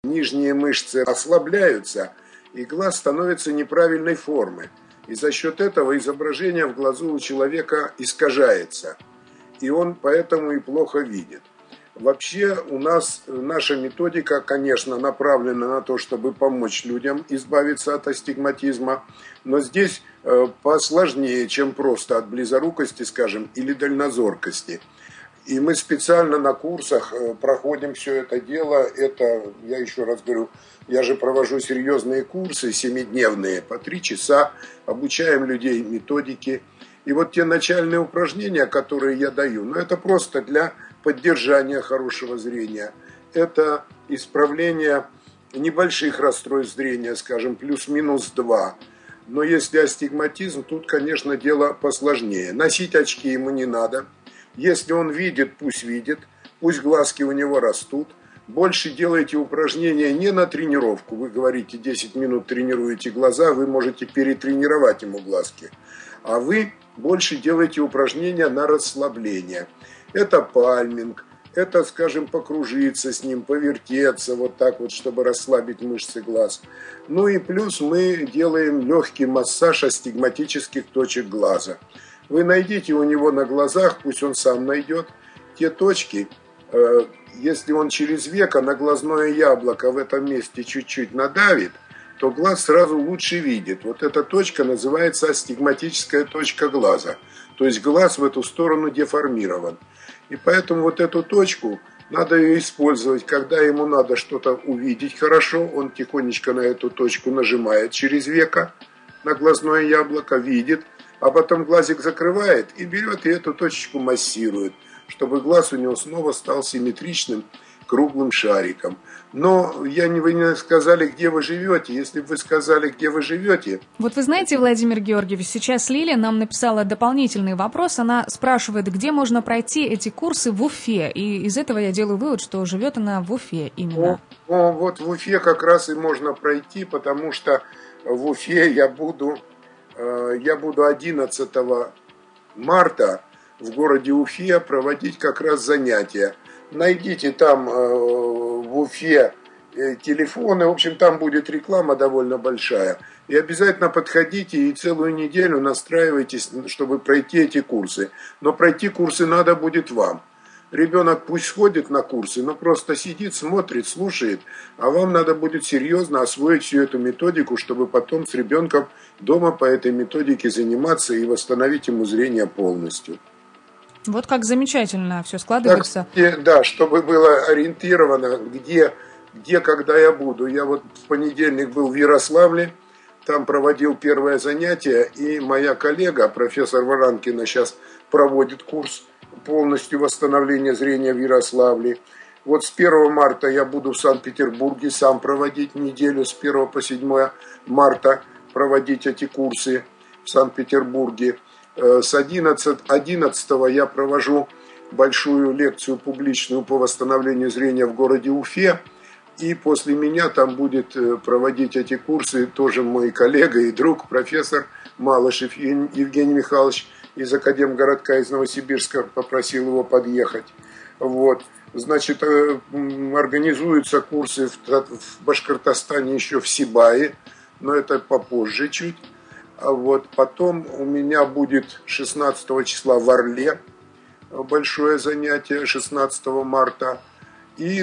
нижние мышцы ослабляются, и глаз становится неправильной формы. И за счет этого изображение в глазу у человека искажается. И он поэтому и плохо видит. Вообще у нас наша методика, конечно, направлена на то, чтобы помочь людям избавиться от астигматизма, но здесь посложнее, чем просто от близорукости, скажем, или дальнозоркости. И мы специально на курсах проходим все это дело. Это, я еще раз говорю, я же провожу серьезные курсы, 7-дневные, по 3 часа, обучаем людей методике. И вот те начальные упражнения, которые я даю, это просто для поддержания хорошего зрения. Это исправление небольших расстройств зрения, скажем, плюс-минус 2. Но если астигматизм, тут, конечно, дело посложнее. Носить очки ему не надо. Если он видит, пусть глазки у него растут. Больше делайте упражнения не на тренировку. Вы говорите, 10 минут тренируете глаза, вы можете перетренировать ему глазки. А вы больше делайте упражнения на расслабление. Это пальминг, это, скажем, покружиться с ним, повертеться вот так вот, чтобы расслабить мышцы глаз. Ну и плюс мы делаем легкий массаж астигматических точек глаза. Вы найдите у него на глазах, пусть он сам найдет, те точки, если он через веко на глазное яблоко в этом месте чуть-чуть надавит, то глаз сразу лучше видит. Вот эта точка называется астигматическая точка глаза. То есть глаз в эту сторону деформирован. И поэтому вот эту точку надо ее использовать. Когда ему надо что-то увидеть хорошо, он тихонечко на эту точку нажимает через веко на глазное яблоко, видит, а потом глазик закрывает и берет и эту точечку массирует, чтобы глаз у него снова стал симметричным, круглым шариком. Но вы не сказали, где вы живете. Если бы вы сказали, где вы живете... Вот вы знаете, Владимир Георгиевич, сейчас Лилия нам написала дополнительный вопрос. Она спрашивает, где можно пройти эти курсы в Уфе. И из этого я делаю вывод, что живет она в Уфе именно. Вот в Уфе как раз и можно пройти, потому что в Уфе я буду 11 марта в городе Уфе проводить как раз занятия. Найдите там в Уфе телефоны, в общем, там будет реклама довольно большая. И обязательно подходите и целую неделю настраивайтесь, чтобы пройти эти курсы. Но пройти курсы надо будет вам. Ребенок пусть сходит на курсы, но просто сидит, смотрит, слушает, а вам надо будет серьезно освоить всю эту методику, чтобы потом с ребенком дома по этой методике заниматься и восстановить ему зрение полностью. Вот как замечательно все складывается. Да, чтобы было ориентировано, где, когда я буду. Я вот в понедельник был в Ярославле, там проводил первое занятие, и моя коллега, профессор Воранкина, сейчас проводит курс полностью восстановления зрения в Ярославле. Вот с 1 марта я буду в Санкт-Петербурге сам проводить неделю, с 1 по 7 марта проводить эти курсы в Санкт-Петербурге. С 11 я провожу большую лекцию публичную по восстановлению зрения в городе Уфе. И после меня там будет проводить эти курсы тоже мой коллега и друг, профессор Малышев Евгений Михайлович из Академгородка из Новосибирска, попросил его подъехать. Вот. Значит, организуются курсы в Башкортостане еще в Сибае, но это попозже чуть. А вот потом у меня будет 16 числа в Орле большое занятие, 16 марта. И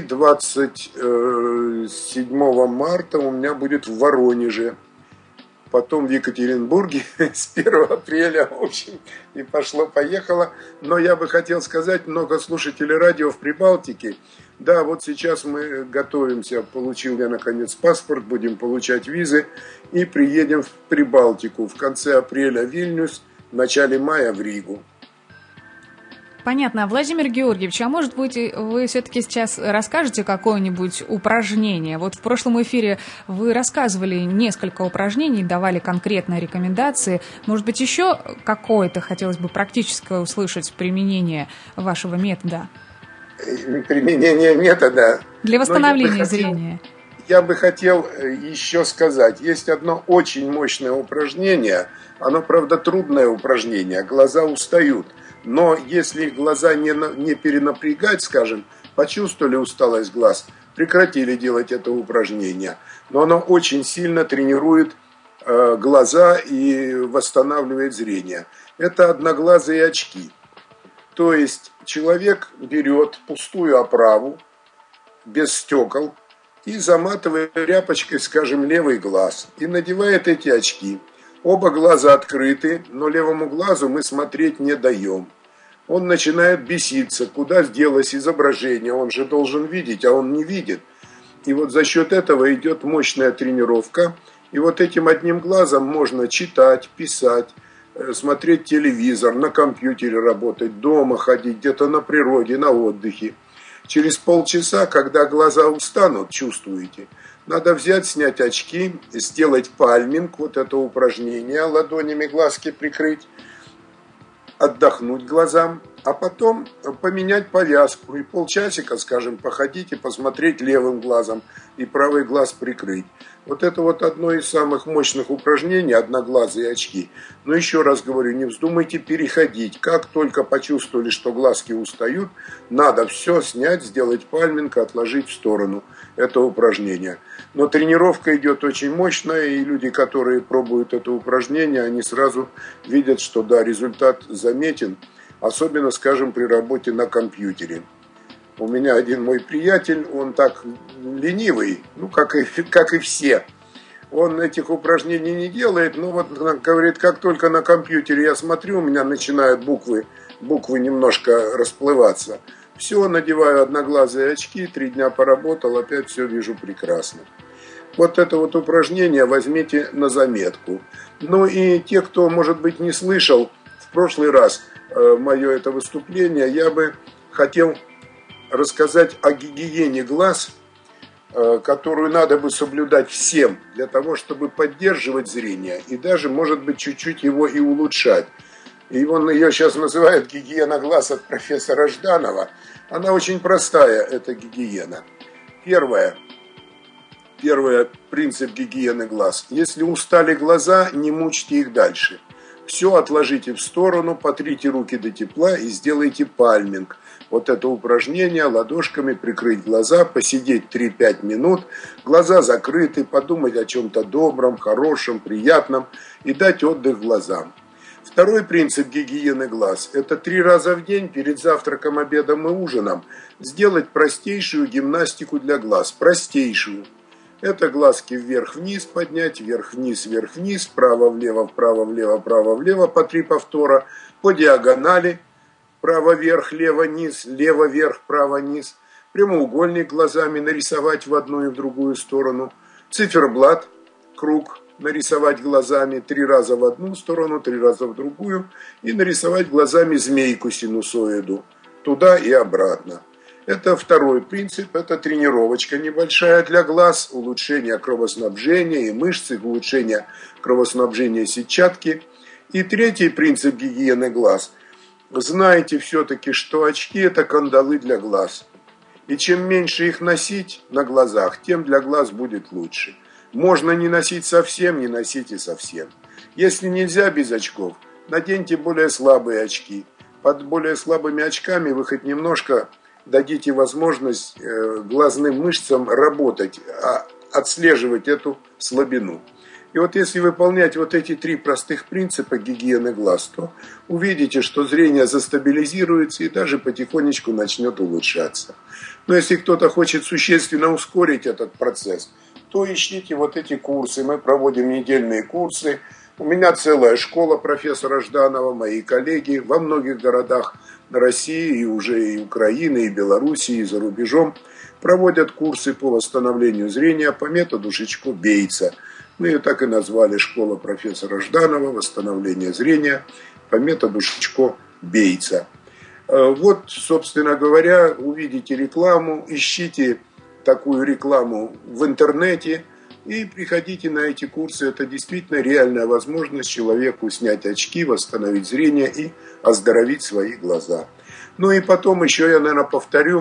27 марта у меня будет в Воронеже. Потом в Екатеринбурге с 1 апреля, в общем, и пошло-поехало. Но я бы хотел сказать, много слушателей радио в Прибалтике. Да, вот сейчас мы готовимся, получил я наконец паспорт, будем получать визы и приедем в Прибалтику. В конце апреля в Вильнюс, в начале мая в Ригу. Понятно. Владимир Георгиевич, а может быть, вы все-таки сейчас расскажете какое-нибудь упражнение? Вот в прошлом эфире вы рассказывали несколько упражнений, давали конкретные рекомендации. Может быть, еще какое-то хотелось бы практическое услышать применение вашего метода? Применение метода? Для восстановления зрения. Я бы хотел еще сказать, есть одно очень мощное упражнение, оно, правда, трудное упражнение, глаза устают. Но если глаза не перенапрягать, скажем, почувствовали усталость глаз, прекратили делать это упражнение. Но оно очень сильно тренирует глаза и восстанавливает зрение. Это одноглазые очки. То есть человек берет пустую оправу, без стекол, и заматывает тряпочкой, скажем, левый глаз. И надевает эти очки. Оба глаза открыты, но левому глазу мы смотреть не даем. Он начинает беситься, куда сделалось изображение, он же должен видеть, а он не видит. И вот за счет этого идет мощная тренировка. И вот этим одним глазом можно читать, писать, смотреть телевизор, на компьютере работать, дома ходить, где-то на природе, на отдыхе. Через полчаса, когда глаза устанут, чувствуете, надо взять, снять очки, сделать пальминг, вот это упражнение, ладонями глазки прикрыть, отдохнуть глазам, а потом поменять повязку и полчасика, скажем, походить и посмотреть левым глазом и правый глаз прикрыть. Вот это вот одно из самых мощных упражнений, одноглазые очки. Но еще раз говорю, не вздумайте переходить. Как только почувствовали, что глазки устают, надо все снять, сделать пальминг, отложить в сторону это упражнение. Но тренировка идет очень мощная, и люди, которые пробуют это упражнение, они сразу видят, что да, результат заметен, особенно, скажем, при работе на компьютере. У меня один мой приятель, он так ленивый, ну, как и все. Он этих упражнений не делает, но вот говорит, как только на компьютере я смотрю, у меня начинают буквы немножко расплываться. Все, надеваю одноглазые очки, 3 дня поработал, опять все вижу прекрасно. Вот это вот упражнение возьмите на заметку. Ну и те, кто, может быть, не слышал, в прошлый раз мое это выступление, я бы хотел рассказать о гигиене глаз, которую надо бы соблюдать всем для того, чтобы поддерживать зрение и даже, может быть, чуть-чуть его и улучшать. И он ее сейчас называют гигиена глаз от профессора Жданова. Она очень простая, эта гигиена. Первое, принцип гигиены глаз. Если устали глаза, не мучьте их дальше. Все отложите в сторону, потрите руки до тепла и сделайте пальминг. Вот это упражнение, ладошками прикрыть глаза, посидеть 3-5 минут, глаза закрыты, подумать о чем-то добром, хорошем, приятном и дать отдых глазам. Второй принцип гигиены глаз – это 3 раза в день перед завтраком, обедом и ужином сделать простейшую гимнастику для глаз, простейшую. Это глазки вверх-вниз поднять, вверх-вниз, вверх-вниз, вправо-влево, вправо-влево, вправо-влево, по 3 повтора, по диагонали, право-вверх, лево-низ, лево-вверх, право-низ, прямоугольник глазами нарисовать в одну и в другую сторону, циферблат, круг нарисовать глазами 3 раза в одну сторону, 3 раза в другую и нарисовать глазами змейку синусоиду, туда и обратно. Это второй принцип, это тренировочка небольшая для глаз, улучшение кровоснабжения и мышцы, улучшение кровоснабжения сетчатки. И третий принцип гигиены глаз. Знайте все-таки, что очки – это кандалы для глаз. И чем меньше их носить на глазах, тем для глаз будет лучше. Можно не носить совсем, не носите совсем. Если нельзя без очков, наденьте более слабые очки. Под более слабыми очками вы хоть немножко дадите возможность глазным мышцам работать, отслеживать эту слабину. И вот если выполнять вот эти 3 простых принципа гигиены глаз, то увидите, что зрение застабилизируется и даже потихонечку начнет улучшаться. Но если кто-то хочет существенно ускорить этот процесс, то ищите вот эти курсы. Мы проводим недельные курсы. У меня целая школа профессора Жданова, мои коллеги во многих городах России, и уже и Украины, и Белоруссии, и за рубежом проводят курсы по восстановлению зрения по методу Шичко-Бейтса. Мы ее так и назвали «Школа профессора Жданова. Восстановление зрения по методу Шичко-Бейтса». Вот, собственно говоря, увидите рекламу, ищите такую рекламу в интернете и приходите на эти курсы. Это действительно реальная возможность человеку снять очки, восстановить зрение и оздоровить свои глаза. Ну и потом еще я, наверное, повторю,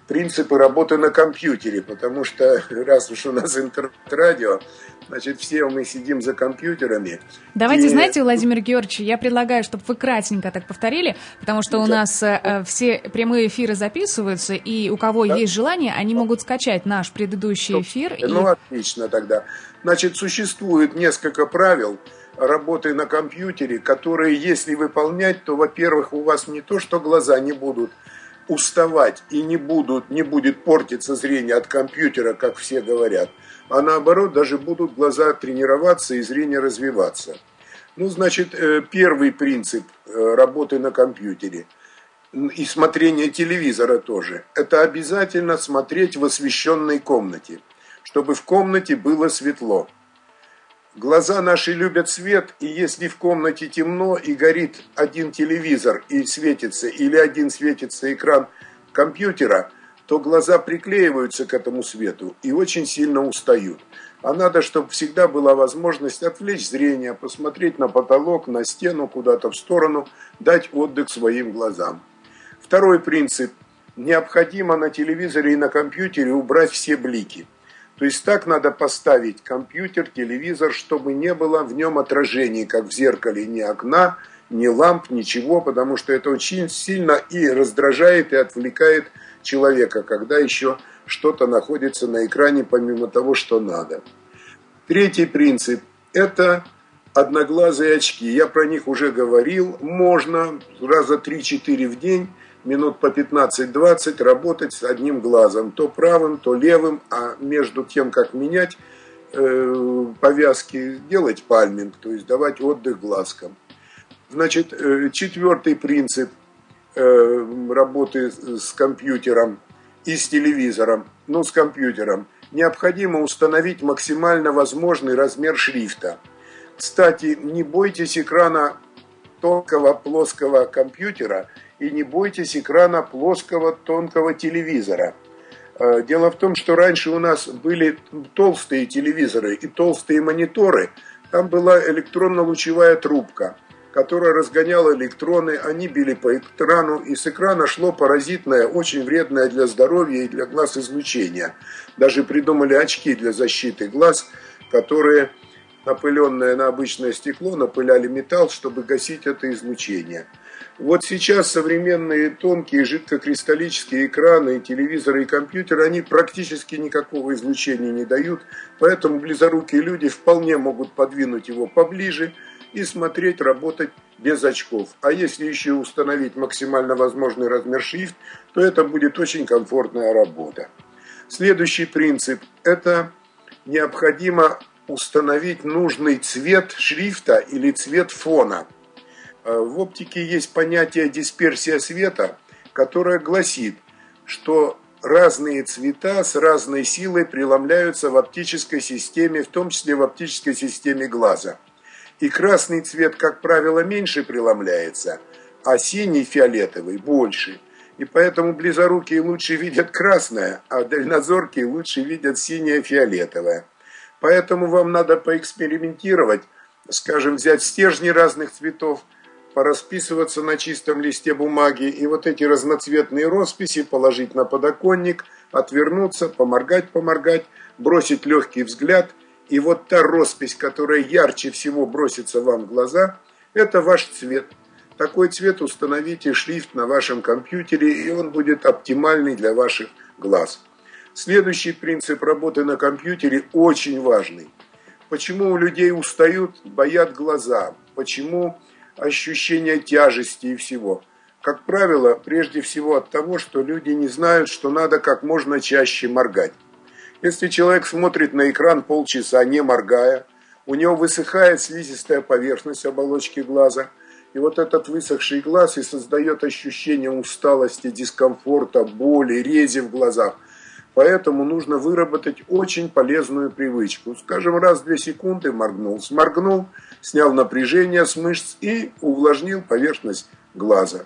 принципы работы на компьютере, потому что раз уж у нас интернет-радио, значит, все мы сидим за компьютерами. Давайте, знаете, Владимир Георгиевич, я предлагаю, чтобы вы кратенько так повторили, потому что у нас все прямые эфиры записываются, и у кого есть желание, они могут скачать наш предыдущий эфир. Ну, отлично тогда. Значит, существует несколько правил работы на компьютере, которые, если выполнять, то, во-первых, у вас не то, что глаза не будут уставать и не будет портиться зрение от компьютера, как все говорят, а наоборот, даже будут глаза тренироваться и зрение развиваться. Ну, значит, первый принцип работы на компьютере и смотрения телевизора тоже, это обязательно смотреть в освещенной комнате, чтобы в комнате было светло. Глаза наши любят свет, и если в комнате темно и горит один телевизор и светится, или один светится экран компьютера, то глаза приклеиваются к этому свету и очень сильно устают. А надо, чтобы всегда была возможность отвлечь зрение, посмотреть на потолок, на стену, куда-то в сторону, дать отдых своим глазам. Второй принцип. Необходимо на телевизоре и на компьютере убрать все блики. То есть так надо поставить компьютер, телевизор, чтобы не было в нем отражений, как в зеркале, ни окна, ни ламп, ничего, потому что это очень сильно и раздражает, и отвлекает человека, когда еще что-то находится на экране, помимо того, что надо. Третий принцип – это одноглазые очки. Я про них уже говорил. Можно раза 3-4 в день, минут по 15-20 работать с одним глазом, то правым, то левым, а между тем, как менять повязки, делать пальминг, то есть давать отдых глазкам. Значит, четвертый принцип работы с компьютером и с телевизором, ну, с компьютером, необходимо установить максимально возможный размер шрифта. Кстати, не бойтесь экрана тонкого плоского компьютера и не бойтесь экрана плоского тонкого телевизора. Дело в том, что раньше у нас были толстые телевизоры и толстые мониторы. Там была электронно-лучевая трубка, которая разгоняла электроны, они били по экрану, и с экрана шло паразитное, очень вредное для здоровья и для глаз излучение. Даже придумали очки для защиты глаз, которые, напыленное на обычное стекло, напыляли металл, чтобы гасить это излучение. Вот сейчас современные тонкие жидкокристаллические экраны, телевизоры и компьютеры, они практически никакого излучения не дают, поэтому близорукие люди вполне могут подвинуть его поближе и смотреть, работать без очков. А если еще установить максимально возможный размер шрифт, то это будет очень комфортная работа. Следующий принцип – это необходимо установить нужный цвет шрифта или цвет фона. В оптике есть понятие дисперсия света, которое гласит, что разные цвета с разной силой преломляются в оптической системе, в том числе в оптической системе глаза. И красный цвет, как правило, меньше преломляется, а синий, фиолетовый больше. И поэтому близорукие лучше видят красное, а дальнозоркие лучше видят синее, фиолетовое. Поэтому вам надо поэкспериментировать, скажем, взять стержни разных цветов, порасписываться на чистом листе бумаги и вот эти разноцветные росписи положить на подоконник, отвернуться, поморгать, бросить легкий взгляд. И вот та роспись, которая ярче всего бросится вам в глаза, это ваш цвет. Такой цвет установите шрифт на вашем компьютере, и он будет оптимальный для ваших глаз. Следующий принцип работы на компьютере очень важный. Почему у людей устают, болят глаза? Почему ощущение тяжести и всего? Как правило, прежде всего от того, что люди не знают, что надо как можно чаще моргать. Если человек смотрит на экран полчаса, не моргая, у него высыхает слизистая поверхность оболочки глаза, и вот этот высохший глаз и создает ощущение усталости, дискомфорта, боли, рези в глазах. Поэтому нужно выработать очень полезную привычку. Скажем, раз в 2 секунды моргнул, сморгнул, снял напряжение с мышц и увлажнил поверхность глаза.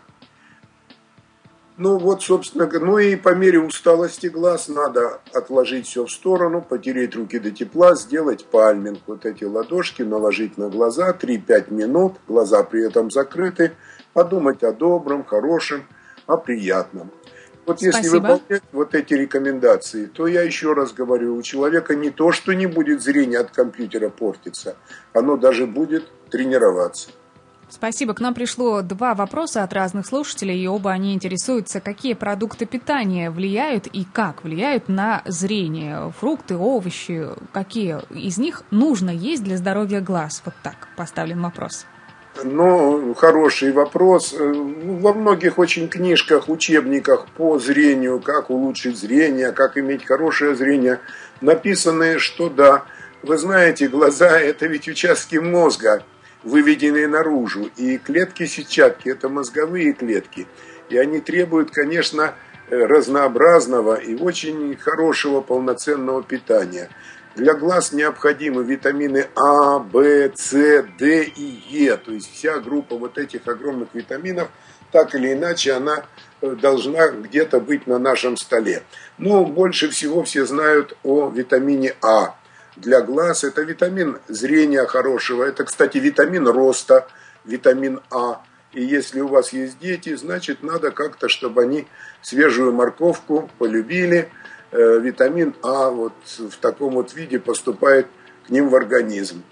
Ну вот, собственно, ну и по мере усталости глаз надо отложить все в сторону, потереть руки до тепла, сделать пальминг. Вот эти ладошки наложить на глаза 3-5 минут, глаза при этом закрыты, подумать о добром, хорошем, о приятном. Вот если выполнять вот эти рекомендации, то я еще раз говорю, у человека не то, что не будет зрение от компьютера портиться, оно даже будет тренироваться. Спасибо. К нам пришло 2 вопроса от разных слушателей, и оба они интересуются, какие продукты питания влияют и как влияют на зрение. Фрукты, овощи, какие из них нужно есть для здоровья глаз? Вот так поставлен вопрос. Ну, хороший вопрос. Во многих очень книжках, учебниках по зрению, как улучшить зрение, как иметь хорошее зрение, написано, что да, вы знаете, глаза – это ведь участки мозга, выведенные наружу, и клетки сетчатки – это мозговые клетки, и они требуют, конечно, разнообразного и очень хорошего полноценного питания. Для глаз необходимы витамины А, В, С, Д и Е. То есть вся группа вот этих огромных витаминов, так или иначе, она должна где-то быть на нашем столе. Но больше всего все знают о витамине А. Для глаз это витамин зрения хорошего. Это, кстати, витамин роста, витамин А. И если у вас есть дети, значит, надо как-то, чтобы они свежую морковку полюбили. Витамин А вот в таком вот виде поступает к ним в организм.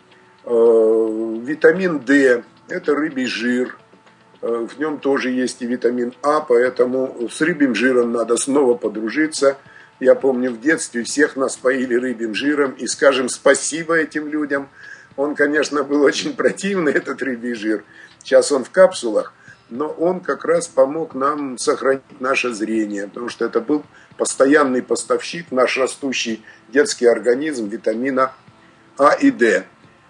Витамин D – это рыбий жир. В нем тоже есть и витамин А, поэтому с рыбьим жиром надо снова подружиться. Я помню, в детстве всех нас поили рыбьим жиром, и скажем спасибо этим людям. Он, конечно, был очень противный, этот рыбий жир. Сейчас он в капсулах, но он как раз помог нам сохранить наше зрение, потому что это был постоянный поставщик, наш растущий детский организм, витамина А и Д.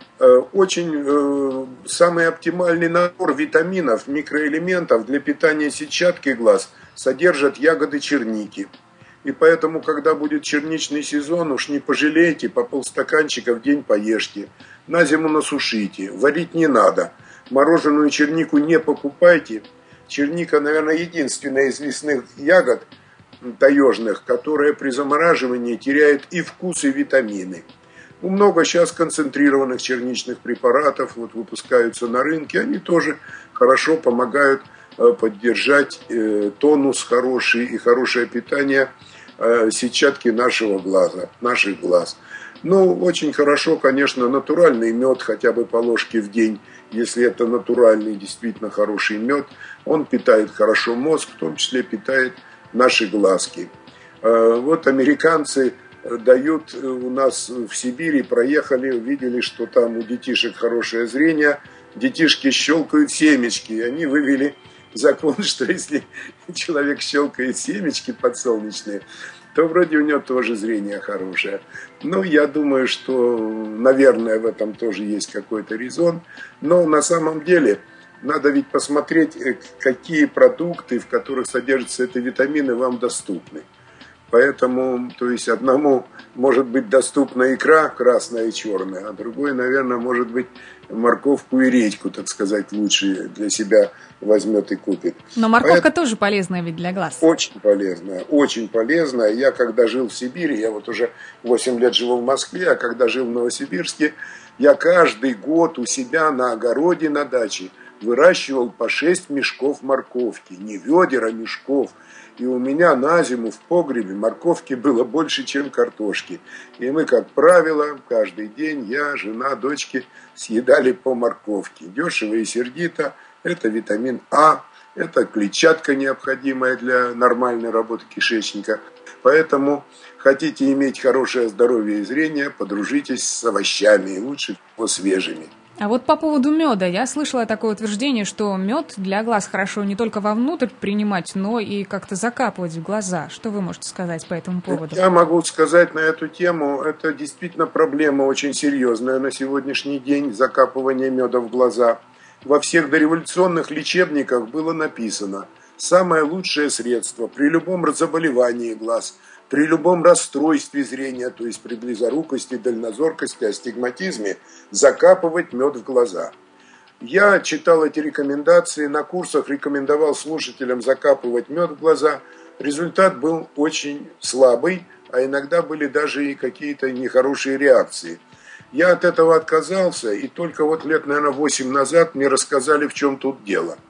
Очень самый оптимальный набор витаминов, микроэлементов для питания сетчатки глаз содержат ягоды черники. И поэтому, когда будет черничный сезон, уж не пожалейте, по полстаканчика в день поешьте. На зиму насушите, варить не надо. Мороженую чернику не покупайте. Черника, наверное, единственная из лесных ягод таежных, которая при замораживании теряет и вкус, и витамины. Много сейчас концентрированных черничных препаратов вот выпускаются на рынке. Они тоже хорошо помогают поддержать тонус хороший и хорошее питание сетчатки нашего глаза, наших глаз. Ну, очень хорошо, конечно, натуральный мед, хотя бы по ложке в день, если это натуральный, действительно хороший мед. Он питает хорошо мозг, в том числе питает наши глазки. Вот американцы дают у нас в Сибири, проехали, увидели, что там у детишек хорошее зрение, детишки щелкают семечки, и они вывели закон, что если человек щелкает семечки подсолнечные, то вроде у него тоже зрение хорошее. Ну, я думаю, что, наверное, в этом тоже есть какой-то резон. Но на самом деле надо ведь посмотреть, какие продукты, в которых содержатся эти витамины, вам доступны. Поэтому, то есть, одному может быть доступна икра красная и черная, а другой, наверное, может быть морковку и редьку, так сказать, лучше для себя возьмет и купит. Но морковка тоже полезная ведь для глаз. Очень полезная, очень полезная. Я когда жил в Сибири, я вот уже 8 лет живу в Москве, а когда жил в Новосибирске, я каждый год у себя на огороде, на даче выращивал по 6 мешков морковки. Не ведер, а мешков. И у меня на зиму в погребе морковки было больше, чем картошки. И мы, как правило, каждый день, я, жена, дочки съедали по морковке. Дешево и сердито. Это витамин А, это клетчатка, необходимая для нормальной работы кишечника. Поэтому хотите иметь хорошее здоровье и зрение, подружитесь с овощами, лучше всего свежими. А вот по поводу меда. Я слышала такое утверждение, что мед для глаз хорошо не только вовнутрь принимать, но и как-то закапывать в глаза. Что вы можете сказать по этому поводу? Я могу сказать на эту тему, это действительно проблема очень серьезная на сегодняшний день, закапывание меда в глаза. Во всех дореволюционных лечебниках было написано: самое лучшее средство при любом заболевании глаз, при любом расстройстве зрения, то есть при близорукости, дальнозоркости, астигматизме, закапывать мед в глаза. Я читал эти рекомендации, на курсах рекомендовал слушателям закапывать мед в глаза. Результат был очень слабый, а иногда были даже и какие-то нехорошие реакции. Я от этого отказался, и только вот лет, наверное, 8 назад мне рассказали, в чем тут дело.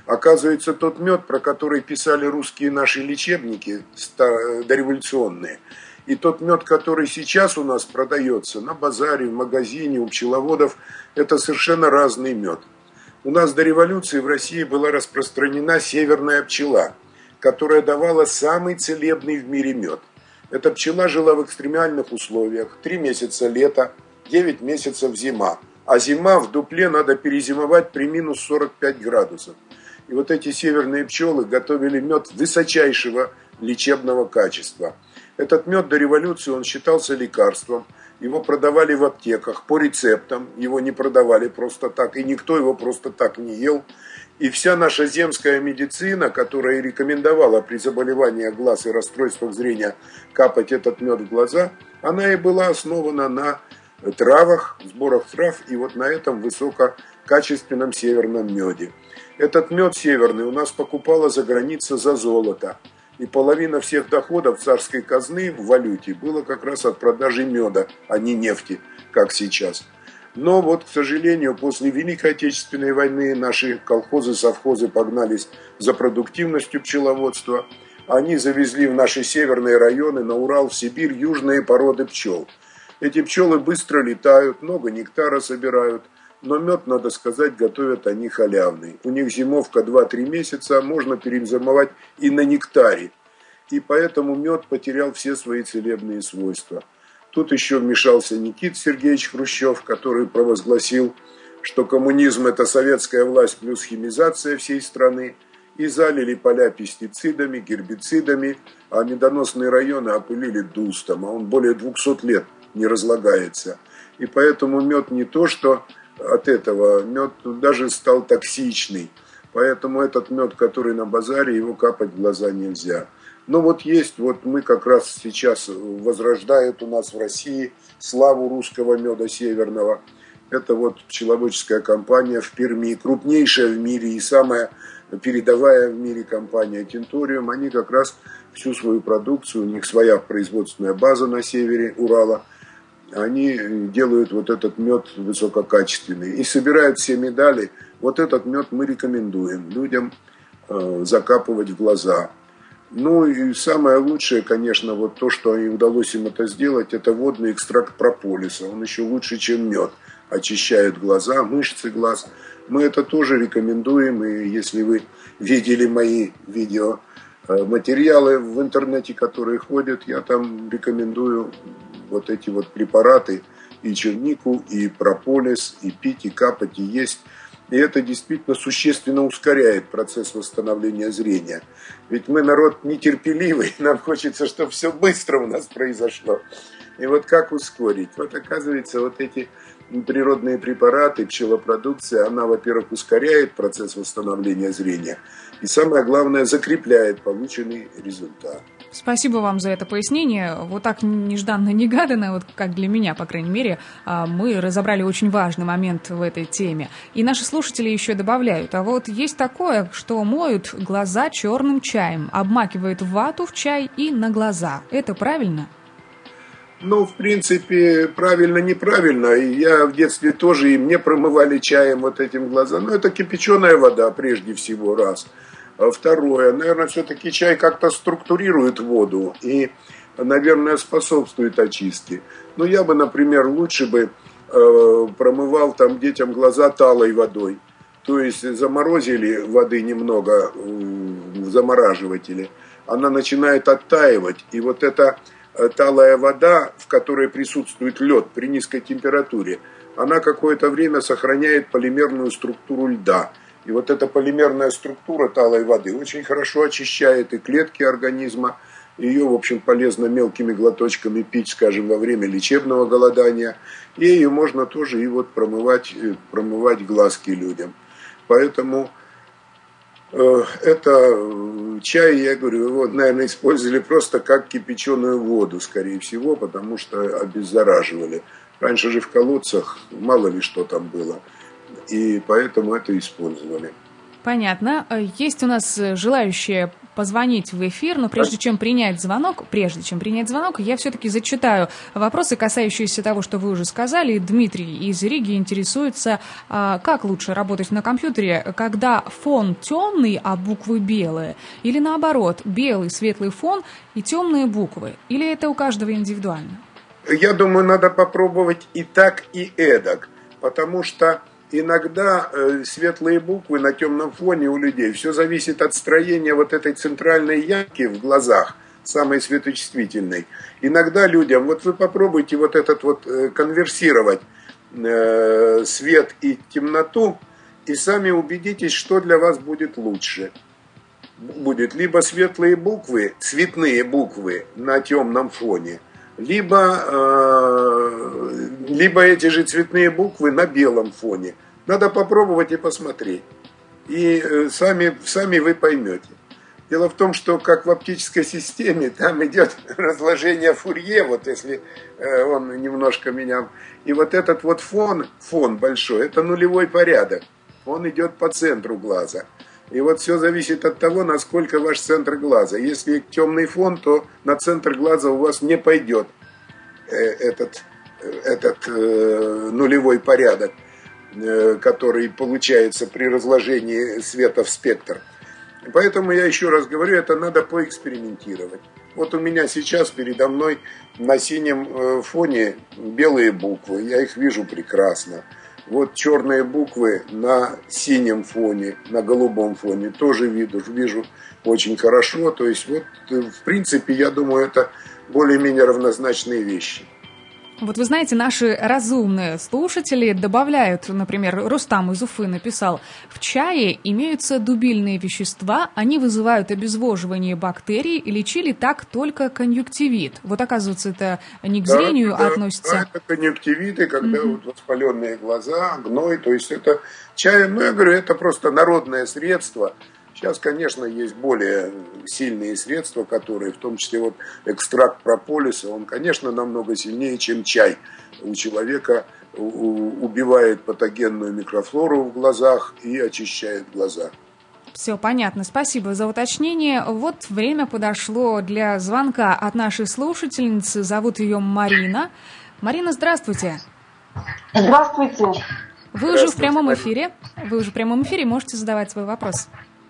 Оказывается, тот мед, про который писали русские наши лечебники дореволюционные, и тот мед, который сейчас у нас продается на базаре, в магазине, у пчеловодов, это совершенно разный мед. У нас до революции в России была распространена северная пчела, которая давала самый целебный в мире мед. Эта пчела жила в экстремальных условиях: 3 месяца лета, 9 месяцев зима. А зима в дупле надо перезимовать при минус 45 градусов. И вот эти северные пчелы готовили мед высочайшего лечебного качества. Этот мед до революции, он считался лекарством. Его продавали в аптеках по рецептам. Его не продавали просто так. И никто его просто так не ел. И вся наша земская медицина, которая рекомендовала при заболевании глаз и расстройствах зрения капать этот мед в глаза, она и была основана на травах, сборах трав и вот на этом высококачественном северном меде. Этот мед северный у нас покупала за границей за золото. И половина всех доходов царской казны в валюте было как раз от продажи меда, а не нефти, как сейчас. Но вот, к сожалению, после Великой Отечественной войны наши колхозы, совхозы погнались за продуктивностью пчеловодства. Они завезли в наши северные районы, на Урал, в Сибирь, южные породы пчел. Эти пчелы быстро летают, много нектара собирают. Но мед, надо сказать, готовят они халявный. У них зимовка 2-3 месяца, можно перезимовать и на нектаре. И поэтому мед потерял все свои целебные свойства. Тут еще вмешался Никита Сергеевич Хрущев, который провозгласил, что коммунизм – это советская власть плюс химизация всей страны. И залили поля пестицидами, гербицидами, а медоносные районы опылили дустом. А он более 200 лет не разлагается. И поэтому мед не то, что от этого, мед даже стал токсичный. Поэтому этот мед, который на базаре, его капать в глаза нельзя. Но вот есть, вот мы как раз сейчас возрождают у нас в России славу русского меда северного. Это вот пчеловодческая компания в Перми, крупнейшая в мире и самая передовая в мире компания Тинториум. Они как раз всю свою продукцию, у них своя производственная база на севере Урала. Они делают вот этот мед высококачественный и собирают все медали. Вот этот мед мы рекомендуем людям закапывать в глаза. Ну и самое лучшее, конечно, вот то, что удалось им это сделать, это водный экстракт прополиса. Он еще лучше, чем мед. Очищает глаза, мышцы глаз. Мы это тоже рекомендуем. И если вы видели мои видеоматериалы в интернете, которые ходят, я там рекомендую вот эти вот препараты, и чернику, и прополис, и пить, и капать, и есть. И это действительно существенно ускоряет процесс восстановления зрения. Ведь мы народ нетерпеливый, нам хочется, чтобы все быстро у нас произошло. И вот как ускорить? Вот оказывается, вот эти природные препараты, пчелопродукция, она, во-первых, ускоряет процесс восстановления зрения. И самое главное, закрепляет полученный результат. Спасибо вам за это пояснение. Вот так нежданно-негаданно, вот как для меня, по крайней мере, мы разобрали очень важный момент в этой теме. И наши слушатели еще добавляют, а вот есть такое, что моют глаза черным чаем, обмакивают вату в чай и на глаза. Это правильно? Ну, в принципе, правильно-неправильно. И я в детстве тоже, и мне промывали чаем вот этим глаза. Но это кипяченая вода, прежде всего, раз. А второе, наверное, все-таки чай как-то структурирует воду и, наверное, способствует очистке. Но я бы, например, лучше бы промывал там детям глаза талой водой. То есть заморозили воды немного в замораживателе, она начинает оттаивать, и вот эта талая вода, в которой присутствует лед при низкой температуре, она какое-то время сохраняет полимерную структуру льда. И вот эта полимерная структура талой воды очень хорошо очищает и клетки организма. Ее, в общем, полезно мелкими глоточками пить, скажем, во время лечебного голодания. И ее можно тоже и вот промывать глазки людям. Поэтому это чай, я говорю, его, наверное, использовали просто как кипяченую воду, скорее всего, потому что обеззараживали. Раньше же в колодцах мало ли что там было, и поэтому это использовали. Понятно. Есть у нас желающие позвонить в эфир, но прежде чем принять звонок, я все-таки зачитаю вопросы, касающиеся того, что вы уже сказали. Дмитрий из Риги интересуется, как лучше работать на компьютере, когда фон темный, а буквы белые, или наоборот, белый светлый фон и темные буквы, или это у каждого индивидуально? Я думаю, надо попробовать и так, и эдак, потому что иногда светлые буквы на темном фоне у людей, все зависит от строения вот этой центральной ямки в глазах, самой светочувствительной. Иногда людям, вот вы попробуйте вот этот вот конверсировать свет и темноту, и сами убедитесь, что для вас будет лучше. Будет либо светлые буквы, цветные буквы на темном фоне, либо эти же цветные буквы на белом фоне. Надо попробовать и посмотреть. И сами вы поймете. Дело в том, что как в оптической системе, там идет разложение Фурье, вот если он немножко меня... И вот этот вот фон большой, это нулевой порядок. Он идет по центру глаза. И вот все зависит от того, насколько ваш центр глаза. Если темный фон, то на центр глаза у вас не пойдет этот нулевой порядок, который получается при разложении света в спектр. Поэтому я еще раз говорю, это надо поэкспериментировать. Вот у меня сейчас передо мной на синем фоне белые буквы, я их вижу прекрасно. Вот черные буквы на синем фоне, на голубом фоне тоже вижу очень хорошо. То есть вот в принципе, я думаю, это более-менее равнозначные вещи. Вот вы знаете, наши разумные слушатели добавляют, например, Рустам из Уфы написал: в чае имеются дубильные вещества, они вызывают обезвоживание бактерий, и лечили так только конъюнктивит. Вот оказывается, это не к зрению относится. Да, это конъюнктивиты, когда вот воспаленные глаза, гной, то есть это чай, я говорю, это просто народное средство. Сейчас, конечно, есть более сильные средства, которые, в том числе вот экстракт прополиса, он, конечно, намного сильнее, чем чай. У человека убивает патогенную микрофлору в глазах и очищает глаза. Все понятно. Спасибо за уточнение. Вот время подошло для звонка от нашей слушательницы. Зовут ее Марина. Марина, здравствуйте. Здравствуйте. Вы уже в прямом эфире. Можете задавать свой вопрос.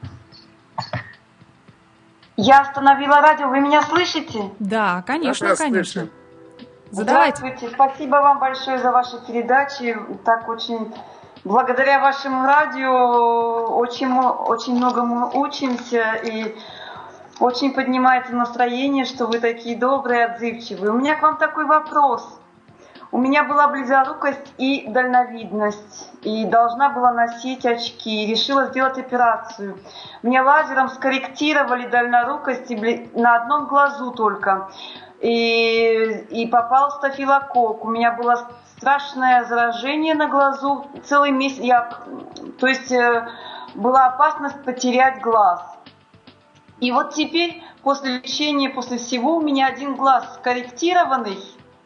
Я остановила радио, вы меня слышите? Да, конечно. Слышим. Задавайте. Здравствуйте, спасибо вам большое за ваши передачи. Так очень, благодаря вашему радио очень многому учимся и очень поднимается настроение, что вы такие добрые, отзывчивые. У меня к вам такой вопрос. У меня была близорукость и дальновидность, и должна была носить очки, решила сделать операцию. Мне лазером скорректировали дальнорукость на одном глазу только, и попал стафилококк. У меня было страшное заражение на глазу, целый месяц, то есть была опасность потерять глаз. И вот теперь, после лечения, после всего, у меня один глаз скорректированный,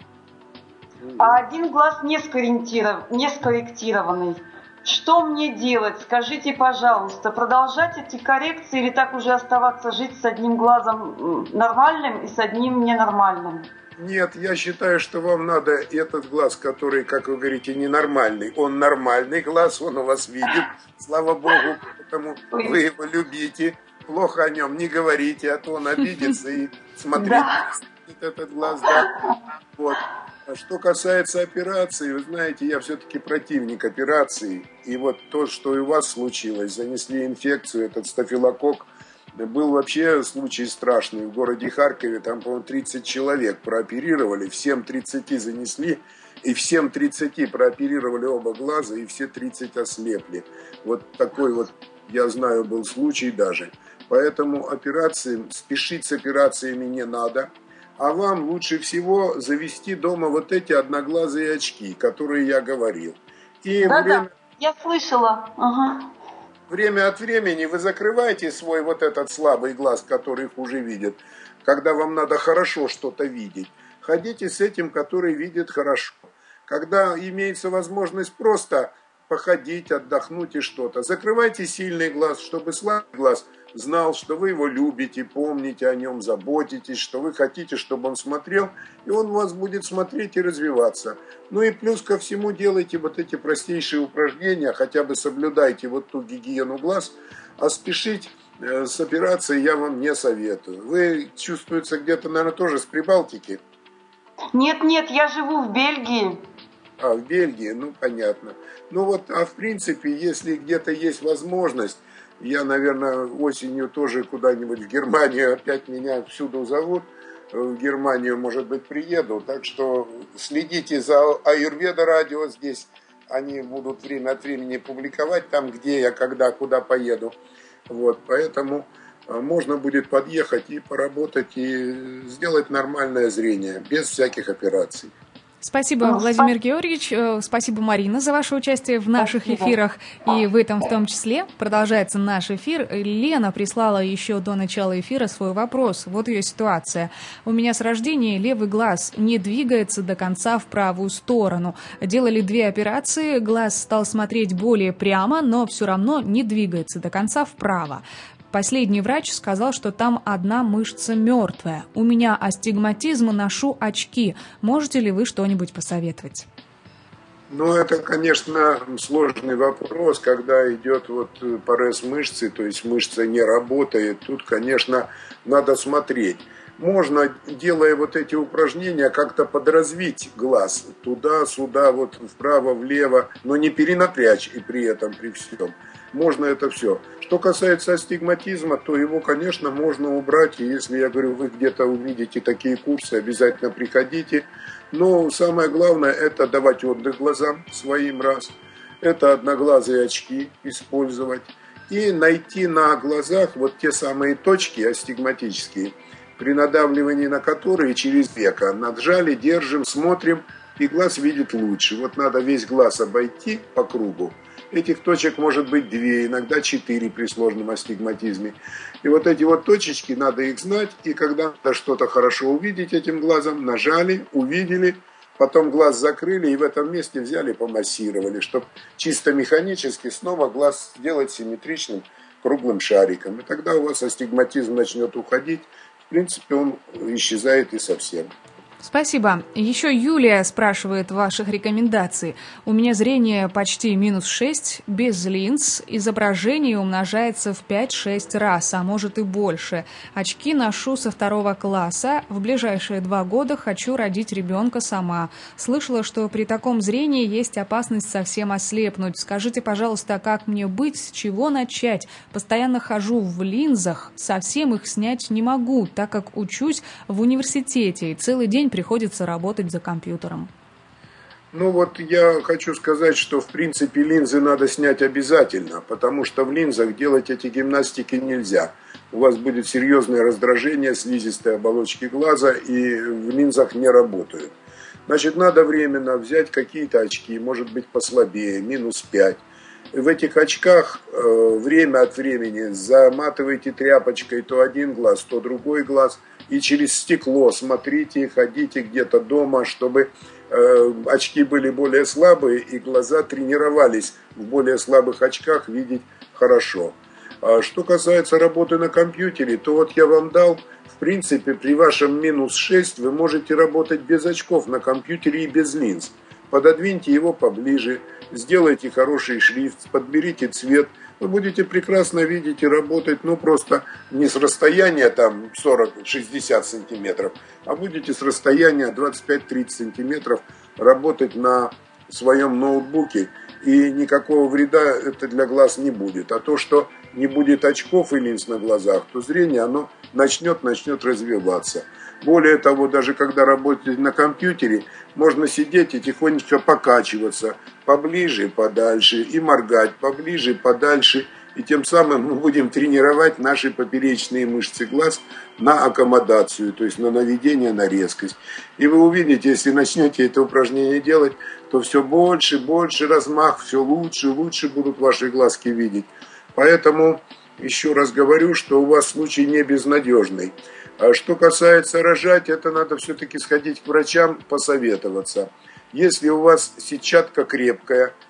а один глаз не скорректированный. Что мне делать? Скажите, пожалуйста, продолжать эти коррекции или так уже оставаться жить с одним глазом нормальным и с одним ненормальным? Нет, я считаю, что вам надо этот глаз, который, как вы говорите, ненормальный. Он нормальный глаз, он у вас видит, слава Богу, потому вы его любите. Плохо о нем не говорите, а то он обидится и смотрите этот глаз. Да. Вот. А что касается операции, вы знаете, я все-таки противник операций. И вот то, что и у вас случилось, занесли инфекцию, этот стафилококк, был вообще случай страшный. В городе Харькове там, по-моему, 30 человек прооперировали, всем 30 занесли, и всем 30 прооперировали оба глаза, и все 30 ослепли. Вот такой вот, я знаю, был случай даже. Поэтому спешить с операциями не надо. А вам лучше всего завести дома вот эти одноглазые очки, которые я говорил. И я слышала. Время от времени вы закрываете свой вот этот слабый глаз, который хуже видит, когда вам надо хорошо что-то видеть. Ходите с этим, который видит хорошо. Когда имеется возможность просто походить, отдохнуть и что-то, закрывайте сильный глаз, чтобы слабый глаз знал, что вы его любите, помните о нем, заботитесь, что вы хотите, чтобы он смотрел, и он у вас будет смотреть и развиваться. Ну и плюс ко всему делайте вот эти простейшие упражнения, хотя бы соблюдайте вот ту гигиену глаз, а спешить с операцией я вам не советую. Вы чувствуете где-то, наверное, тоже с Прибалтики? Нет, я живу в Бельгии. А, в Бельгии, ну, понятно. Ну вот, а в принципе, если где-то есть возможность, я, наверное, осенью тоже куда-нибудь в Германию, опять меня всюду зовут, в Германию, может быть, приеду. Так что следите за Аюрведа радио здесь. Они будут время от времени публиковать там, где я, когда, куда поеду. Вот, поэтому можно будет подъехать и поработать, и сделать нормальное зрение, без всяких операций. Спасибо, Владимир Георгиевич. Спасибо, Марина, за ваше участие в наших эфирах. И в этом в том числе продолжается наш эфир. Лена прислала еще до начала эфира свой вопрос. Вот ее ситуация. У меня с рождения левый глаз не двигается до конца в правую сторону. Делали 2 операции, глаз стал смотреть более прямо, но все равно не двигается до конца вправо. Последний врач сказал, что там одна мышца мертвая. У меня астигматизм, ношу очки. Можете ли вы что-нибудь посоветовать? Ну, это, конечно, сложный вопрос, когда идет вот парез мышцы, то есть мышца не работает. Тут, конечно, надо смотреть. Можно, делая вот эти упражнения, как-то подразвить глаз туда-сюда, вот вправо, влево, но не перенапрячь и при этом, при всем. Можно это все. Что касается астигматизма, то его, конечно, можно убрать. И если, я говорю, вы где-то увидите такие курсы, обязательно приходите. Но самое главное, это давать отдых глазам своим раз. Это одноглазые очки использовать. И найти на глазах вот те самые точки астигматические, при надавливании на которые через веко наджали, держим, смотрим, и глаз видит лучше. Вот надо весь глаз обойти по кругу. Этих точек может быть 2, иногда 4 при сложном астигматизме. И вот эти вот точечки, надо их знать, и когда надо что-то хорошо увидеть этим глазом, нажали, увидели, потом глаз закрыли и в этом месте взяли, помассировали, чтобы чисто механически снова глаз сделать симметричным круглым шариком. И тогда у вас астигматизм начнет уходить. В принципе, он исчезает и совсем. Спасибо. Еще Юлия спрашивает ваших рекомендаций. У меня зрение почти -6, без линз. Изображение умножается в 5-6 раз, а может и больше. Очки ношу со 2 класса. В ближайшие 2 года хочу родить ребенка сама. Слышала, что при таком зрении есть опасность совсем ослепнуть. Скажите, пожалуйста, как мне быть, с чего начать? Постоянно хожу в линзах, совсем их снять не могу, так как учусь в университете и целый день приходится работать за компьютером. Ну вот я хочу сказать, что в принципе линзы надо снять обязательно, потому что в линзах делать эти гимнастики нельзя. У вас будет серьезное раздражение слизистой оболочки глаза, и в линзах не работают. Значит, надо временно взять какие-то очки, может быть послабее, -5. В этих очках время от времени заматывайте тряпочкой то один глаз, то другой глаз, и через стекло смотрите, ходите где-то дома, чтобы очки были более слабые, и глаза тренировались в более слабых очках видеть хорошо. А что касается работы на компьютере, то вот я вам дал, в принципе, при вашем -6 вы можете работать без очков на компьютере и без линз. Пододвиньте его поближе, сделайте хороший шрифт, подберите цвет. Вы будете прекрасно видеть и работать, ну просто не с расстояния там 40-60 сантиметров, а будете с расстояния 25-30 сантиметров работать на своем ноутбуке. И никакого вреда это для глаз не будет. А то, что не будет очков и линз на глазах, то зрение оно начнет развиваться. Более того, даже когда работаете на компьютере, можно сидеть и тихонечко покачиваться поближе, подальше, и моргать поближе, подальше. И тем самым мы будем тренировать наши поперечные мышцы глаз на аккомодацию, то есть на наведение, на резкость. И вы увидите, если начнете это упражнение делать, то все больше размах, все лучше будут ваши глазки видеть. Поэтому еще раз говорю, что у вас случай не безнадежный. А что касается рожать, это надо все-таки сходить к врачам, посоветоваться. Если у вас сетчатка крепкая,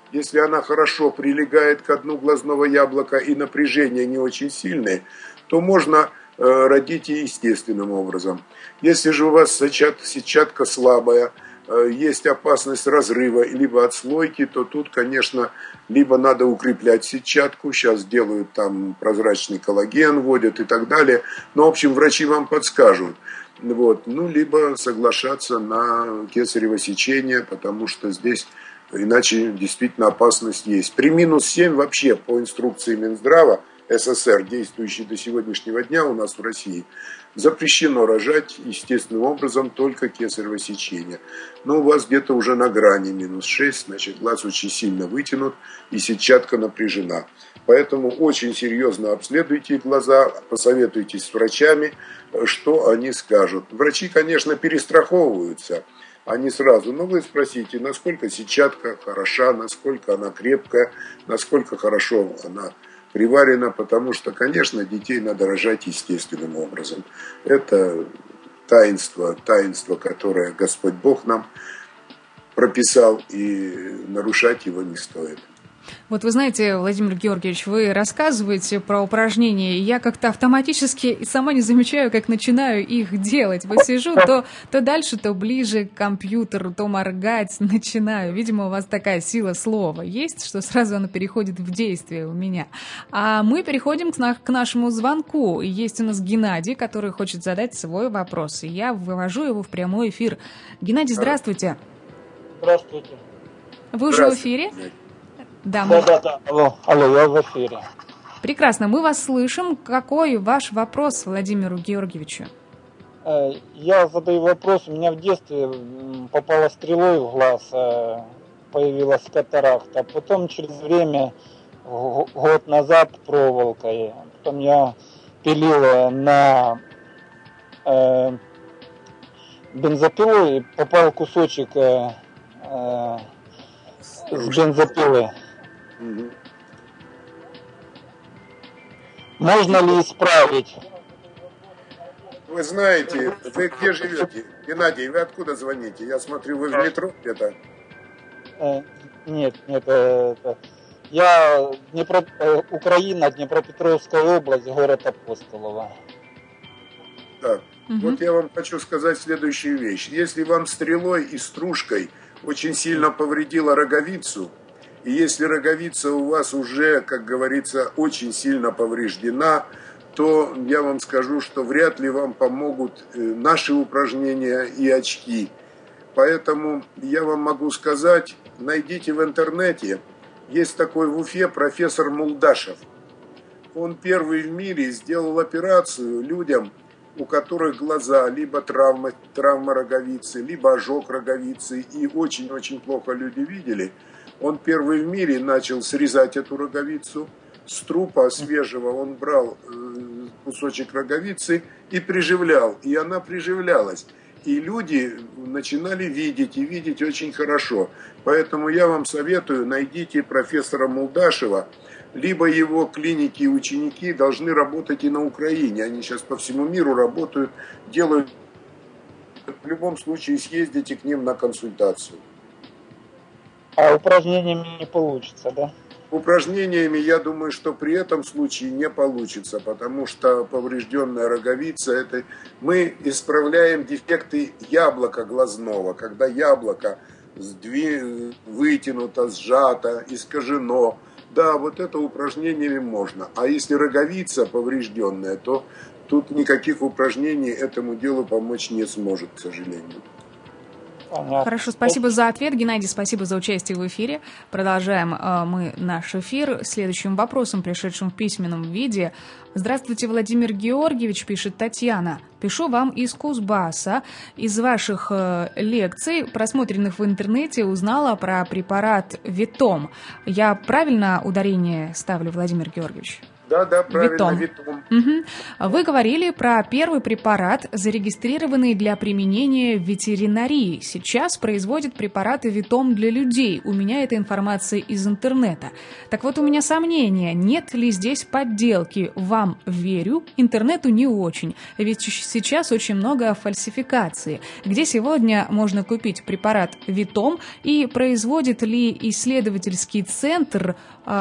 Если она хорошо прилегает к дну глазного яблока и напряжение не очень сильное, то можно родить и естественным образом. Если же у вас сетчатка слабая, есть опасность разрыва либо отслойки, то тут, конечно, либо надо укреплять сетчатку, сейчас делают там прозрачный коллаген, вводят и так далее. Но, в общем, врачи вам подскажут. Вот. Ну, либо соглашаться на кесарево сечение, потому что здесь иначе действительно опасность есть. При -7 вообще по инструкции Минздрава СССР, действующей до сегодняшнего дня у нас в России, запрещено рожать естественным образом только кесарево сечение. Но у вас где-то уже на грани -6, значит глаз очень сильно вытянут и сетчатка напряжена. Поэтому очень серьезно обследуйте глаза, посоветуйтесь с врачами, что они скажут. Врачи, конечно, перестраховываются, они сразу, но вы спросите, насколько сетчатка хороша, насколько она крепкая, насколько хорошо она приварена, потому что, конечно, детей надо рожать естественным образом. Это таинство, которое Господь Бог нам прописал, и нарушать его не стоит. Вот вы знаете, Владимир Георгиевич, вы рассказываете про упражнения, и я как-то автоматически сама не замечаю, как начинаю их делать. Вот сижу, то дальше, то ближе к компьютеру, то моргать начинаю. Видимо, у вас такая сила слова есть, что сразу оно переходит в действие у меня. А мы переходим к нашему звонку. Есть у нас Геннадий, который хочет задать свой вопрос, и я вывожу его в прямой эфир. Геннадий, здравствуйте. Здравствуйте. Вы уже в эфире? Да. Алло, я в эфире. Прекрасно, мы вас слышим. Какой ваш вопрос Владимиру Георгиевичу? Я задаю вопрос. У меня в детстве попала стрелой в глаз, появилась катаракта. Потом через время, год назад, проволокой. Потом я пилил на бензопилу и попал кусочек с бензопилы. Можно ли исправить? Вы знаете, вы где живете? Геннадий, вы откуда звоните? Я смотрю, вы в метро где-то? Нет, я Украина, Днепропетровская область, город Апостолово. Так, вот я вам хочу сказать следующую вещь. Если вам стрелой и стружкой очень сильно повредила роговицу, и если роговица у вас уже, как говорится, очень сильно повреждена, то я вам скажу, что вряд ли вам помогут наши упражнения и очки. Поэтому я вам могу сказать, найдите в интернете, есть такой в Уфе профессор Мулдашев. Он первый в мире сделал операцию людям, у которых глаза либо травма роговицы, либо ожог роговицы, и очень-очень плохо люди видели. Он первый в мире начал срезать эту роговицу. С трупа свежего он брал кусочек роговицы и приживлял. И она приживлялась. И люди начинали видеть, и видеть очень хорошо. Поэтому я вам советую, найдите профессора Мулдашева, либо его клиники и ученики должны работать и на Украине. Они сейчас по всему миру работают, делают. В любом случае съездите к ним на консультацию. А упражнениями не получится, да? Упражнениями, я думаю, что при этом случае не получится, потому что поврежденная роговица, это мы исправляем дефекты яблока глазного, когда яблоко вытянуто, сжато, искажено. Да, вот это упражнениями можно. А если роговица поврежденная, то тут никаких упражнений этому делу помочь не сможет, к сожалению. Хорошо, спасибо за ответ, Геннадий, спасибо за участие в эфире. Продолжаем мы наш эфир следующим вопросом, пришедшим в письменном виде. Здравствуйте, Владимир Георгиевич, пишет Татьяна. Пишу вам из Кузбасса. Из ваших лекций, просмотренных в интернете, узнала про препарат Витом. Я правильно ударение ставлю, Владимир Георгиевич? Да, правильно, Витом. Витом. Угу. Вы говорили про первый препарат, зарегистрированный для применения в ветеринарии. Сейчас производят препараты Витом для людей. У меня эта информация из интернета. Так вот, у меня сомнения, нет ли здесь подделки. Вам верю, интернету не очень. Ведь сейчас очень много фальсификации. Где сегодня можно купить препарат Витом и производит ли исследовательский центр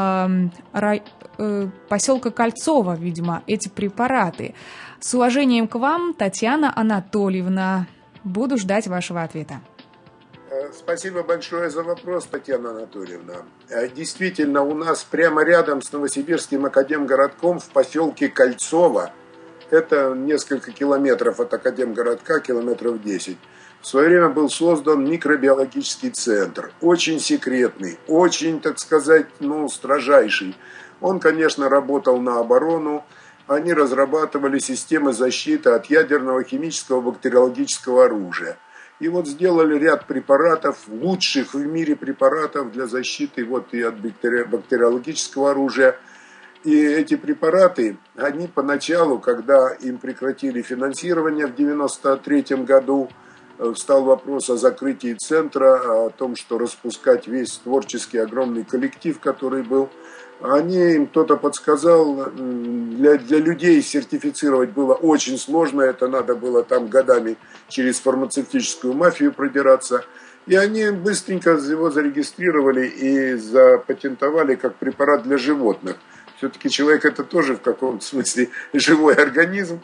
поселка Кольцово, видимо, эти препараты? С уважением к вам, Татьяна Анатольевна. Буду ждать вашего ответа. Спасибо большое за вопрос, Татьяна Анатольевна. Действительно, у нас прямо рядом с Новосибирским академгородком в поселке Кольцово, это несколько километров от академгородка, километров 10, в свое время был создан микробиологический центр. Очень секретный, очень, так сказать, строжайший. Он, конечно, работал на оборону. Они разрабатывали системы защиты от ядерного, химического, бактериологического оружия. И вот сделали ряд препаратов, лучших в мире препаратов для защиты и от бактериологического оружия. И эти препараты, они поначалу, когда им прекратили финансирование в 1993 году, встал вопрос о закрытии центра, о том, что распускать весь творческий огромный коллектив, который был. Им кто-то подсказал, для людей сертифицировать было очень сложно, это надо было там годами через фармацевтическую мафию продираться. И они быстренько его зарегистрировали и запатентовали как препарат для животных. Все-таки человек это тоже в каком-то смысле живой организм.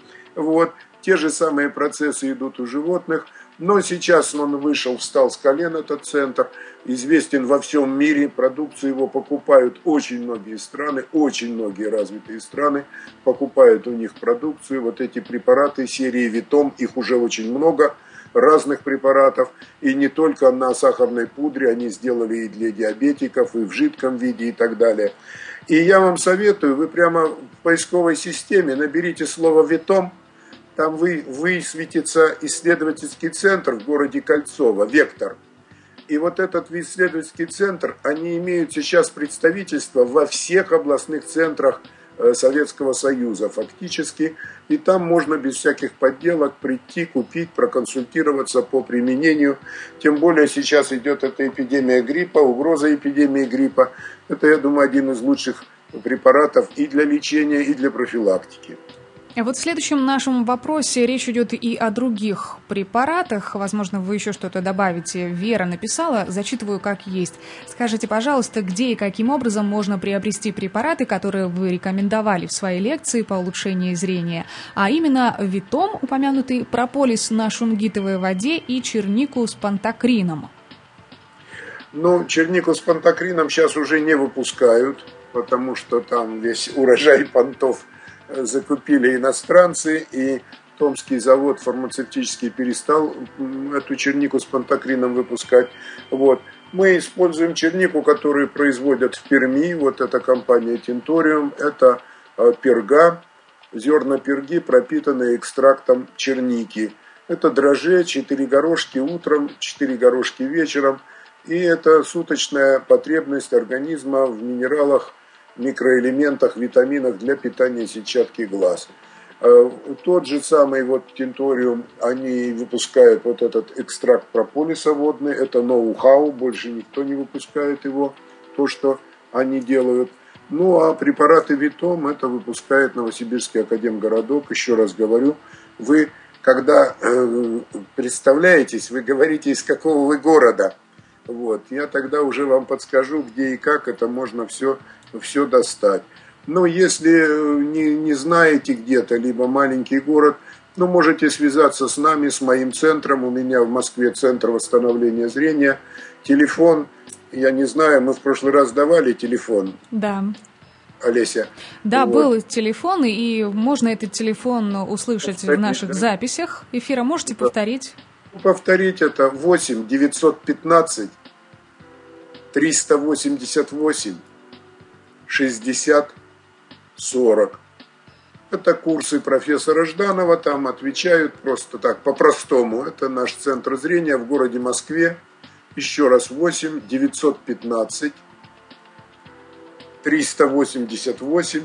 Те же самые процессы идут у животных. Но сейчас он встал с колен, этот центр, известен во всем мире, продукцию его покупают очень многие страны, очень многие развитые страны покупают у них продукцию, эти препараты серии Витом, их уже очень много, разных препаратов, и не только на сахарной пудре, они сделали и для диабетиков, и в жидком виде, и так далее. И я вам советую, вы прямо в поисковой системе наберите слово Витом, там высветится исследовательский центр в городе Кольцово, «Вектор». И этот исследовательский центр, они имеют сейчас представительство во всех областных центрах Советского Союза фактически. И там можно без всяких подделок прийти, купить, проконсультироваться по применению. Тем более сейчас идет эта эпидемия гриппа, угроза эпидемии гриппа. Это, я думаю, один из лучших препаратов и для лечения, и для профилактики. В следующем нашем вопросе речь идет и о других препаратах. Возможно, вы еще что-то добавите. Вера написала, зачитываю как есть. Скажите, пожалуйста, где и каким образом можно приобрести препараты, которые вы рекомендовали в своей лекции по улучшению зрения, а именно Витом, упомянутый прополис на шунгитовой воде и чернику с пантокрином? Чернику с пантокрином сейчас уже не выпускают, потому что там весь урожай понтов закупили иностранцы, и Томский завод фармацевтический перестал эту чернику с пантокрином выпускать. Мы используем чернику, которую производят в Перми, это компания Тинториум, это перга, зерна перги, пропитанные экстрактом черники. Это дрожжи, 4 горошки утром, 4 горошки вечером, и это суточная потребность организма в минералах, микроэлементах, витаминах для питания сетчатки глаз. Тот же самый Тинториум, они выпускают этот экстракт прополиса водный, это ноу-хау, больше никто не выпускает его, то, что они делают. А препараты Витом, это выпускает Новосибирский академгородок, еще раз говорю, вы, когда представляетесь, вы говорите, из какого вы города, я тогда уже вам подскажу, где и как это можно все достать. Если не знаете где-то, либо маленький город, можете связаться с нами, с моим центром. У меня в Москве центр восстановления зрения. Телефон, я не знаю, мы в прошлый раз давали телефон. Да. Олеся. Да, был телефон, и можно этот телефон услышать в наших записях эфира. Можете повторить? Повторить это 8 915 388 60 40. Это курсы профессора Жданова, там отвечают просто так, по-простому. Это наш центр зрения в городе Москве. Еще раз, 8 915 388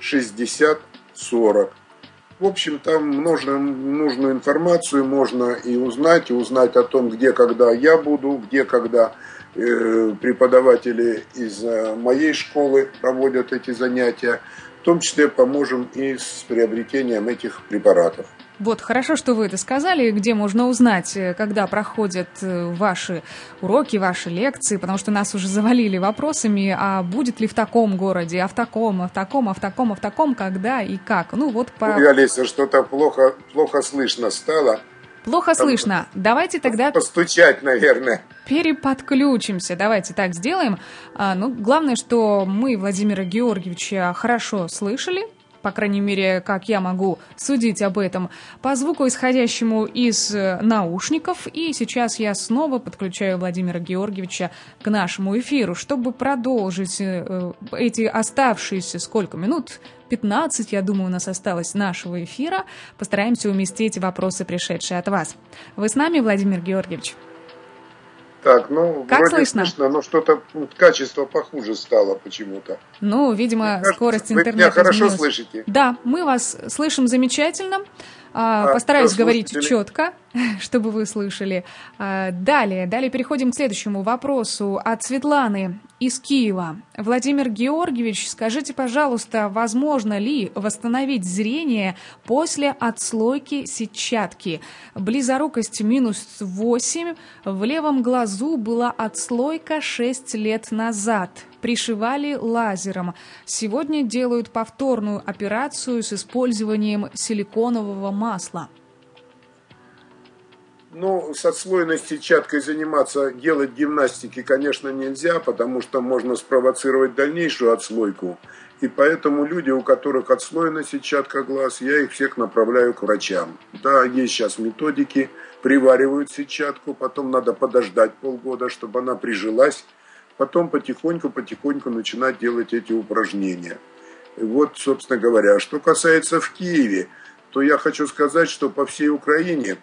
60 40. В общем, там нужную информацию можно и узнать о том, где, когда я буду, где, когда преподаватели из моей школы проводят эти занятия. В том числе поможем и с приобретением этих препаратов. Вот, хорошо, что вы это сказали, где можно узнать, когда проходят ваши уроки, ваши лекции, потому что нас уже завалили вопросами, а будет ли в таком городе, а в таком, когда и как. Ну, вот по... Ой, Олеся, что-то плохо слышно стало. Плохо слышно. Давайте тогда... Постучать, наверное. Переподключимся. Давайте так сделаем. Главное, что мы Владимира Георгиевича хорошо слышали. По крайней мере, как я могу судить об этом, по звуку, исходящему из наушников. И сейчас я снова подключаю Владимира Георгиевича к нашему эфиру, чтобы продолжить эти оставшиеся, сколько минут? 15, я думаю, у нас осталось нашего эфира. Постараемся уместить вопросы, пришедшие от вас. Вы с нами, Владимир Георгиевич? Так, как вроде слышно? Но что-то качество похуже стало почему-то. Видимо, скорость интернета. Вы меня хорошо изменилась. слышите? Да, мы вас слышим замечательно. Постараюсь говорить четко, чтобы вы слышали. Далее переходим к следующему вопросу от Светланы из Киева. Владимир Георгиевич, скажите, пожалуйста, возможно ли восстановить зрение после отслойки сетчатки? Близорукость -8, в левом глазу была отслойка 6 лет назад. Пришивали лазером. Сегодня делают повторную операцию с использованием силиконового масла. С отслойной сетчаткой делать гимнастики, конечно, нельзя, потому что можно спровоцировать дальнейшую отслойку. И поэтому люди, у которых отслоена сетчатка глаз, я их всех направляю к врачам. Да, есть сейчас методики, приваривают сетчатку, потом надо подождать полгода, чтобы она прижилась. Потом потихоньку начинать делать эти упражнения. И вот, собственно говоря, что касается в Киеве, то я хочу сказать, что по всей Украине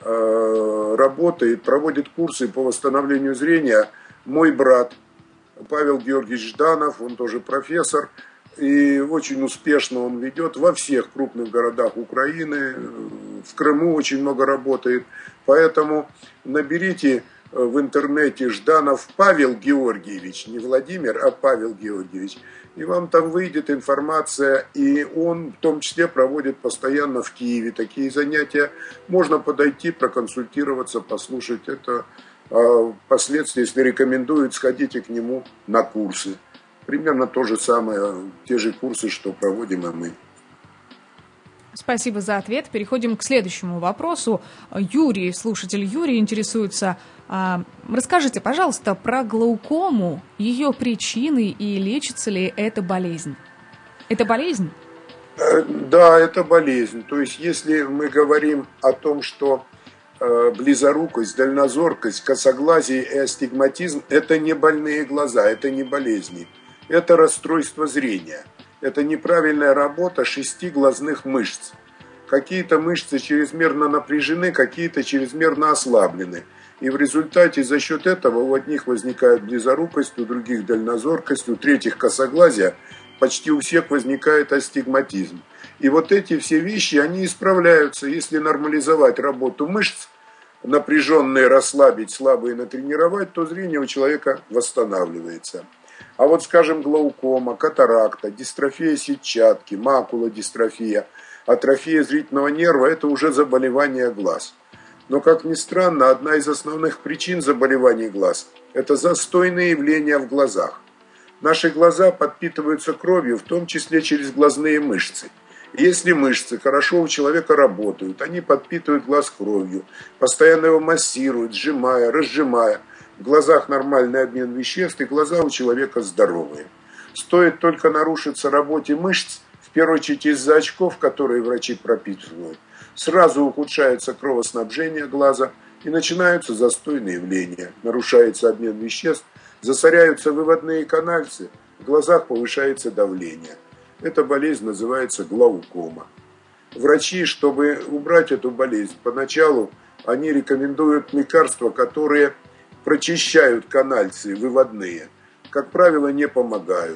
проводит курсы по восстановлению зрения мой брат Павел Георгиевич Жданов, он тоже профессор, и очень успешно он ведет во всех крупных городах Украины, в Крыму очень много работает, поэтому наберите в интернете Жданов Павел Георгиевич, не Владимир, а Павел Георгиевич, и вам там выйдет информация, и он в том числе проводит постоянно в Киеве такие занятия. Можно подойти, проконсультироваться, послушать это. Впоследствии, если рекомендуют, сходите к нему на курсы. Примерно то же самое, те же курсы, что проводим и мы. Спасибо за ответ. Переходим к следующему вопросу. Слушатель Юрий интересуется. Расскажите, пожалуйста, про глаукому, ее причины и лечится ли эта болезнь? Это болезнь? Да, это болезнь. То есть, если мы говорим о том, что близорукость, дальнозоркость, косоглазие и астигматизм – это не больные глаза, это не болезни. Это расстройство зрения. Это неправильная работа 6 глазных мышц. Какие-то мышцы чрезмерно напряжены, какие-то чрезмерно ослаблены. И в результате за счет этого у одних возникает близорукость, у других дальнозоркость, у третьих косоглазие, почти у всех возникает астигматизм. И вот эти все вещи, они исправляются, если нормализовать работу мышц, напряженные расслабить, слабые натренировать, то зрение у человека восстанавливается. А вот, скажем, глаукома, катаракта, дистрофия сетчатки, макулодистрофия, атрофия зрительного нерва – это уже заболевание глаз. Но, как ни странно, одна из основных причин заболеваний глаз – это застойные явления в глазах. Наши глаза подпитываются кровью, в том числе через глазные мышцы. Если мышцы хорошо у человека работают, они подпитывают глаз кровью, постоянно его массируют, сжимая, разжимая. В глазах нормальный обмен веществ, и глаза у человека здоровые. Стоит только нарушиться работе мышц, в первую очередь из-за очков, которые врачи пропитывают, сразу ухудшается кровоснабжение глаза и начинаются застойные явления. Нарушается обмен веществ, засоряются выводные канальцы, в глазах повышается давление. Эта болезнь называется глаукома. Врачи, чтобы убрать эту болезнь, поначалу они рекомендуют лекарства, которые прочищают канальцы выводные. Как правило, не помогают.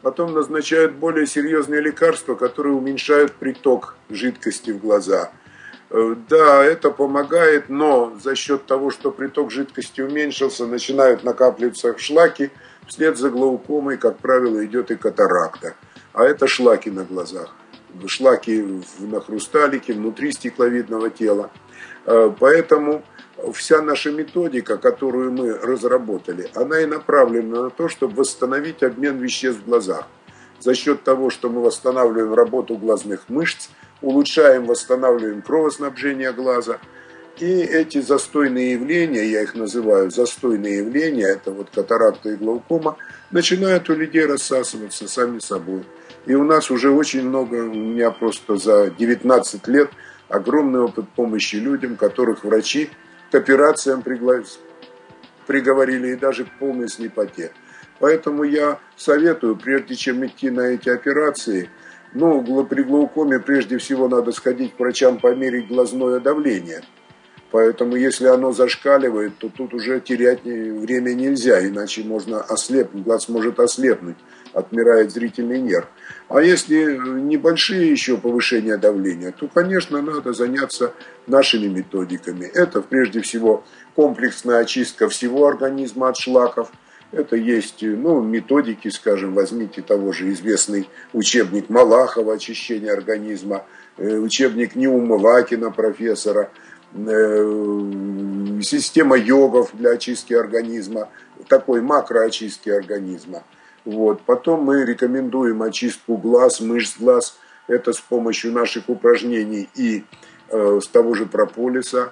Потом назначают более серьезные лекарства, которые уменьшают приток жидкости в глаза. Да, это помогает, но за счет того, что приток жидкости уменьшился, начинают накапливаться шлаки, вслед за глаукомой, как правило, идет и катаракта. А это шлаки на глазах, шлаки на хрусталике, внутри стекловидного тела. Поэтому вся наша методика, которую мы разработали, она и направлена на то, чтобы восстановить обмен веществ в глазах. За счет того, что мы восстанавливаем работу глазных мышц, улучшаем, восстанавливаем кровоснабжение глаза. И эти застойные явления, я их называю застойные явления, это вот катаракта и глаукома, начинают у людей рассасываться сами собой. И у нас уже очень много, у меня просто за 19 лет огромный опыт помощи людям, которых врачи к операциям приговорили и даже к полной слепоте. Поэтому я советую, прежде чем идти на эти операции, при глаукоме прежде всего надо сходить к врачам, померить глазное давление. Поэтому если оно зашкаливает, то тут уже терять время нельзя, иначе можно ослепнуть, глаз может ослепнуть, отмирает зрительный нерв. А если небольшие еще повышения давления, то, конечно, надо заняться нашими методиками. Это прежде всего комплексная очистка всего организма от шлаков. Это есть методики, скажем, возьмите того же известный учебник Малахова «Очищение организма», учебник Неумывакина профессора, система йогов для очистки организма, такой макроочистки организма. Вот. Потом мы рекомендуем очистку глаз, мышц глаз. Это с помощью наших упражнений и с того же прополиса.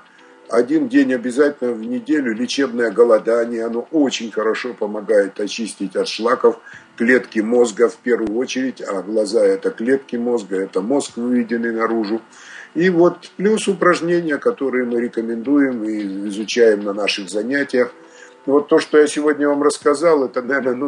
1 день обязательно в неделю лечебное голодание. Оно очень хорошо помогает очистить от шлаков клетки мозга в первую очередь. А глаза это клетки мозга, это мозг, выведенный наружу. И вот плюс упражнения, которые мы рекомендуем и изучаем на наших занятиях. Вот то, что я сегодня вам рассказал, это, наверное,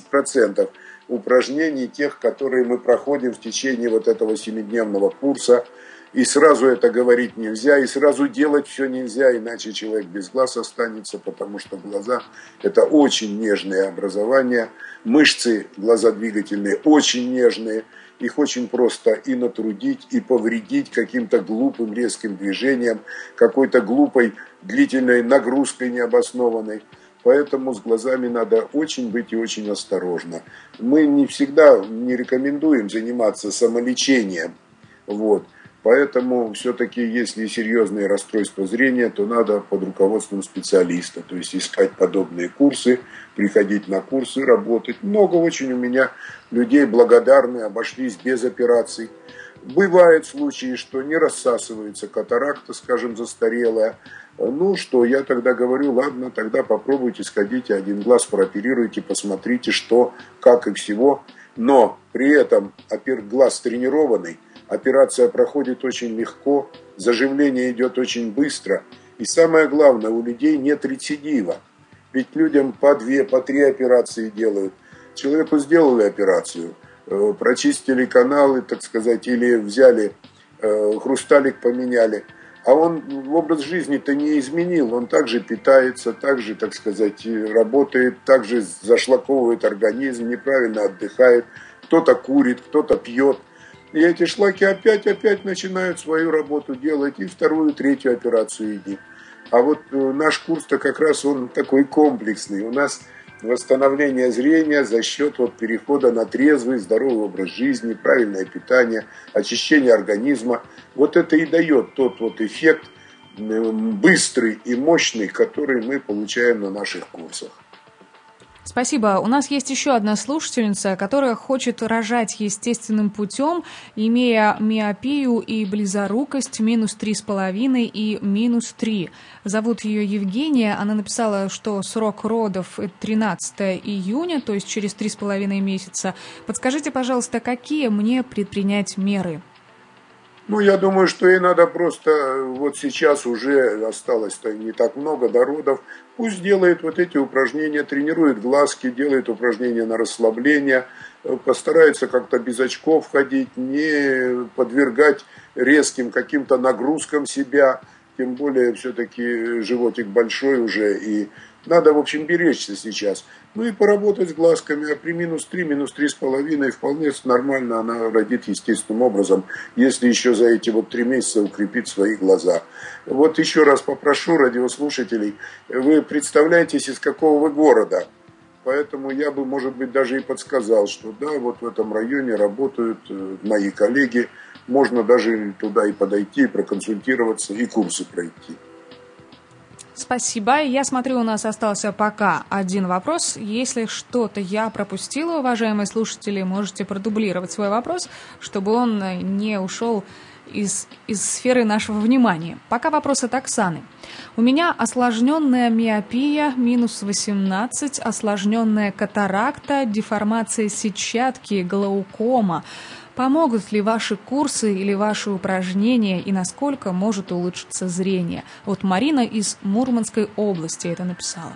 10% упражнений, тех, которые мы проходим в течение вот этого 7-дневного курса. И сразу это говорить нельзя, и сразу делать все нельзя, иначе человек без глаз останется, потому что глаза – это очень нежные образования. Мышцы глазодвигательные очень нежные. Их очень просто и натрудить, и повредить каким-то глупым резким движением, какой-то глупой длительной нагрузкой необоснованной. Поэтому с глазами надо очень быть и очень осторожно. Мы не всегда не рекомендуем заниматься самолечением. Вот. Поэтому все-таки, если серьезные расстройства зрения, то надо под руководством специалиста. То есть искать подобные курсы, приходить на курсы, работать. Много очень у меня людей благодарны, обошлись без операций. Бывают случаи, что не рассасывается катаракта, скажем, застарелая. Что, я тогда говорю, ладно, тогда попробуйте, сходите, 1 глаз прооперируйте, посмотрите, что, как и всего. Но при этом глаз тренированный, операция проходит очень легко, заживление идет очень быстро. И самое главное, у людей нет рецидива. Ведь людям по 2, по 3 операции делают. Человеку сделали операцию, прочистили каналы, так сказать, или взяли хрусталик, поменяли. А он образ жизни-то не изменил. Он также питается, также, так сказать, работает, также зашлаковывает организм, неправильно отдыхает. Кто-то курит, кто-то пьет. И эти шлаки опять начинают свою работу делать, и 2-ю, 3-ю операцию иди. А вот наш курс-то как раз он такой комплексный. У нас восстановление зрения за счет перехода на трезвый, здоровый образ жизни, правильное питание, очищение организма. Вот это и дает тот эффект быстрый и мощный, который мы получаем на наших курсах. Спасибо. У нас есть еще одна слушательница, которая хочет рожать естественным путем, имея миопию и близорукость -3,5 и -3. Зовут ее Евгения. Она написала, что срок родов 13 июня, то есть через 3,5 месяца. Подскажите, пожалуйста, какие мне предпринять меры? Я думаю, что ей надо просто, вот сейчас уже осталось-то не так много до родов, пусть делает вот эти упражнения, тренирует глазки, делает упражнения на расслабление, постарается как-то без очков ходить, не подвергать резким каким-то нагрузкам себя, тем более все-таки животик большой уже, и Надо, в общем, беречься сейчас. Ну и поработать с глазками, а при -3, -3,5 вполне нормально она родит естественным образом, если еще за эти вот 3 месяца укрепить свои глаза. Вот еще раз попрошу радиослушателей, вы представляетесь, из какого вы города? Поэтому я бы, может быть, даже и подсказал, что да, вот в этом районе работают мои коллеги, можно даже туда и подойти, и проконсультироваться, и курсы пройти. Спасибо. Я смотрю, у нас остался пока один вопрос. Если что-то я пропустила, уважаемые слушатели, можете продублировать свой вопрос, чтобы он не ушел из сферы нашего внимания. Пока вопрос от Оксаны. У меня осложненная миопия, -18, осложненная катаракта, деформация сетчатки, глаукома. Помогут ли ваши курсы или ваши упражнения и насколько может улучшиться зрение? Вот Марина из Мурманской области это написала.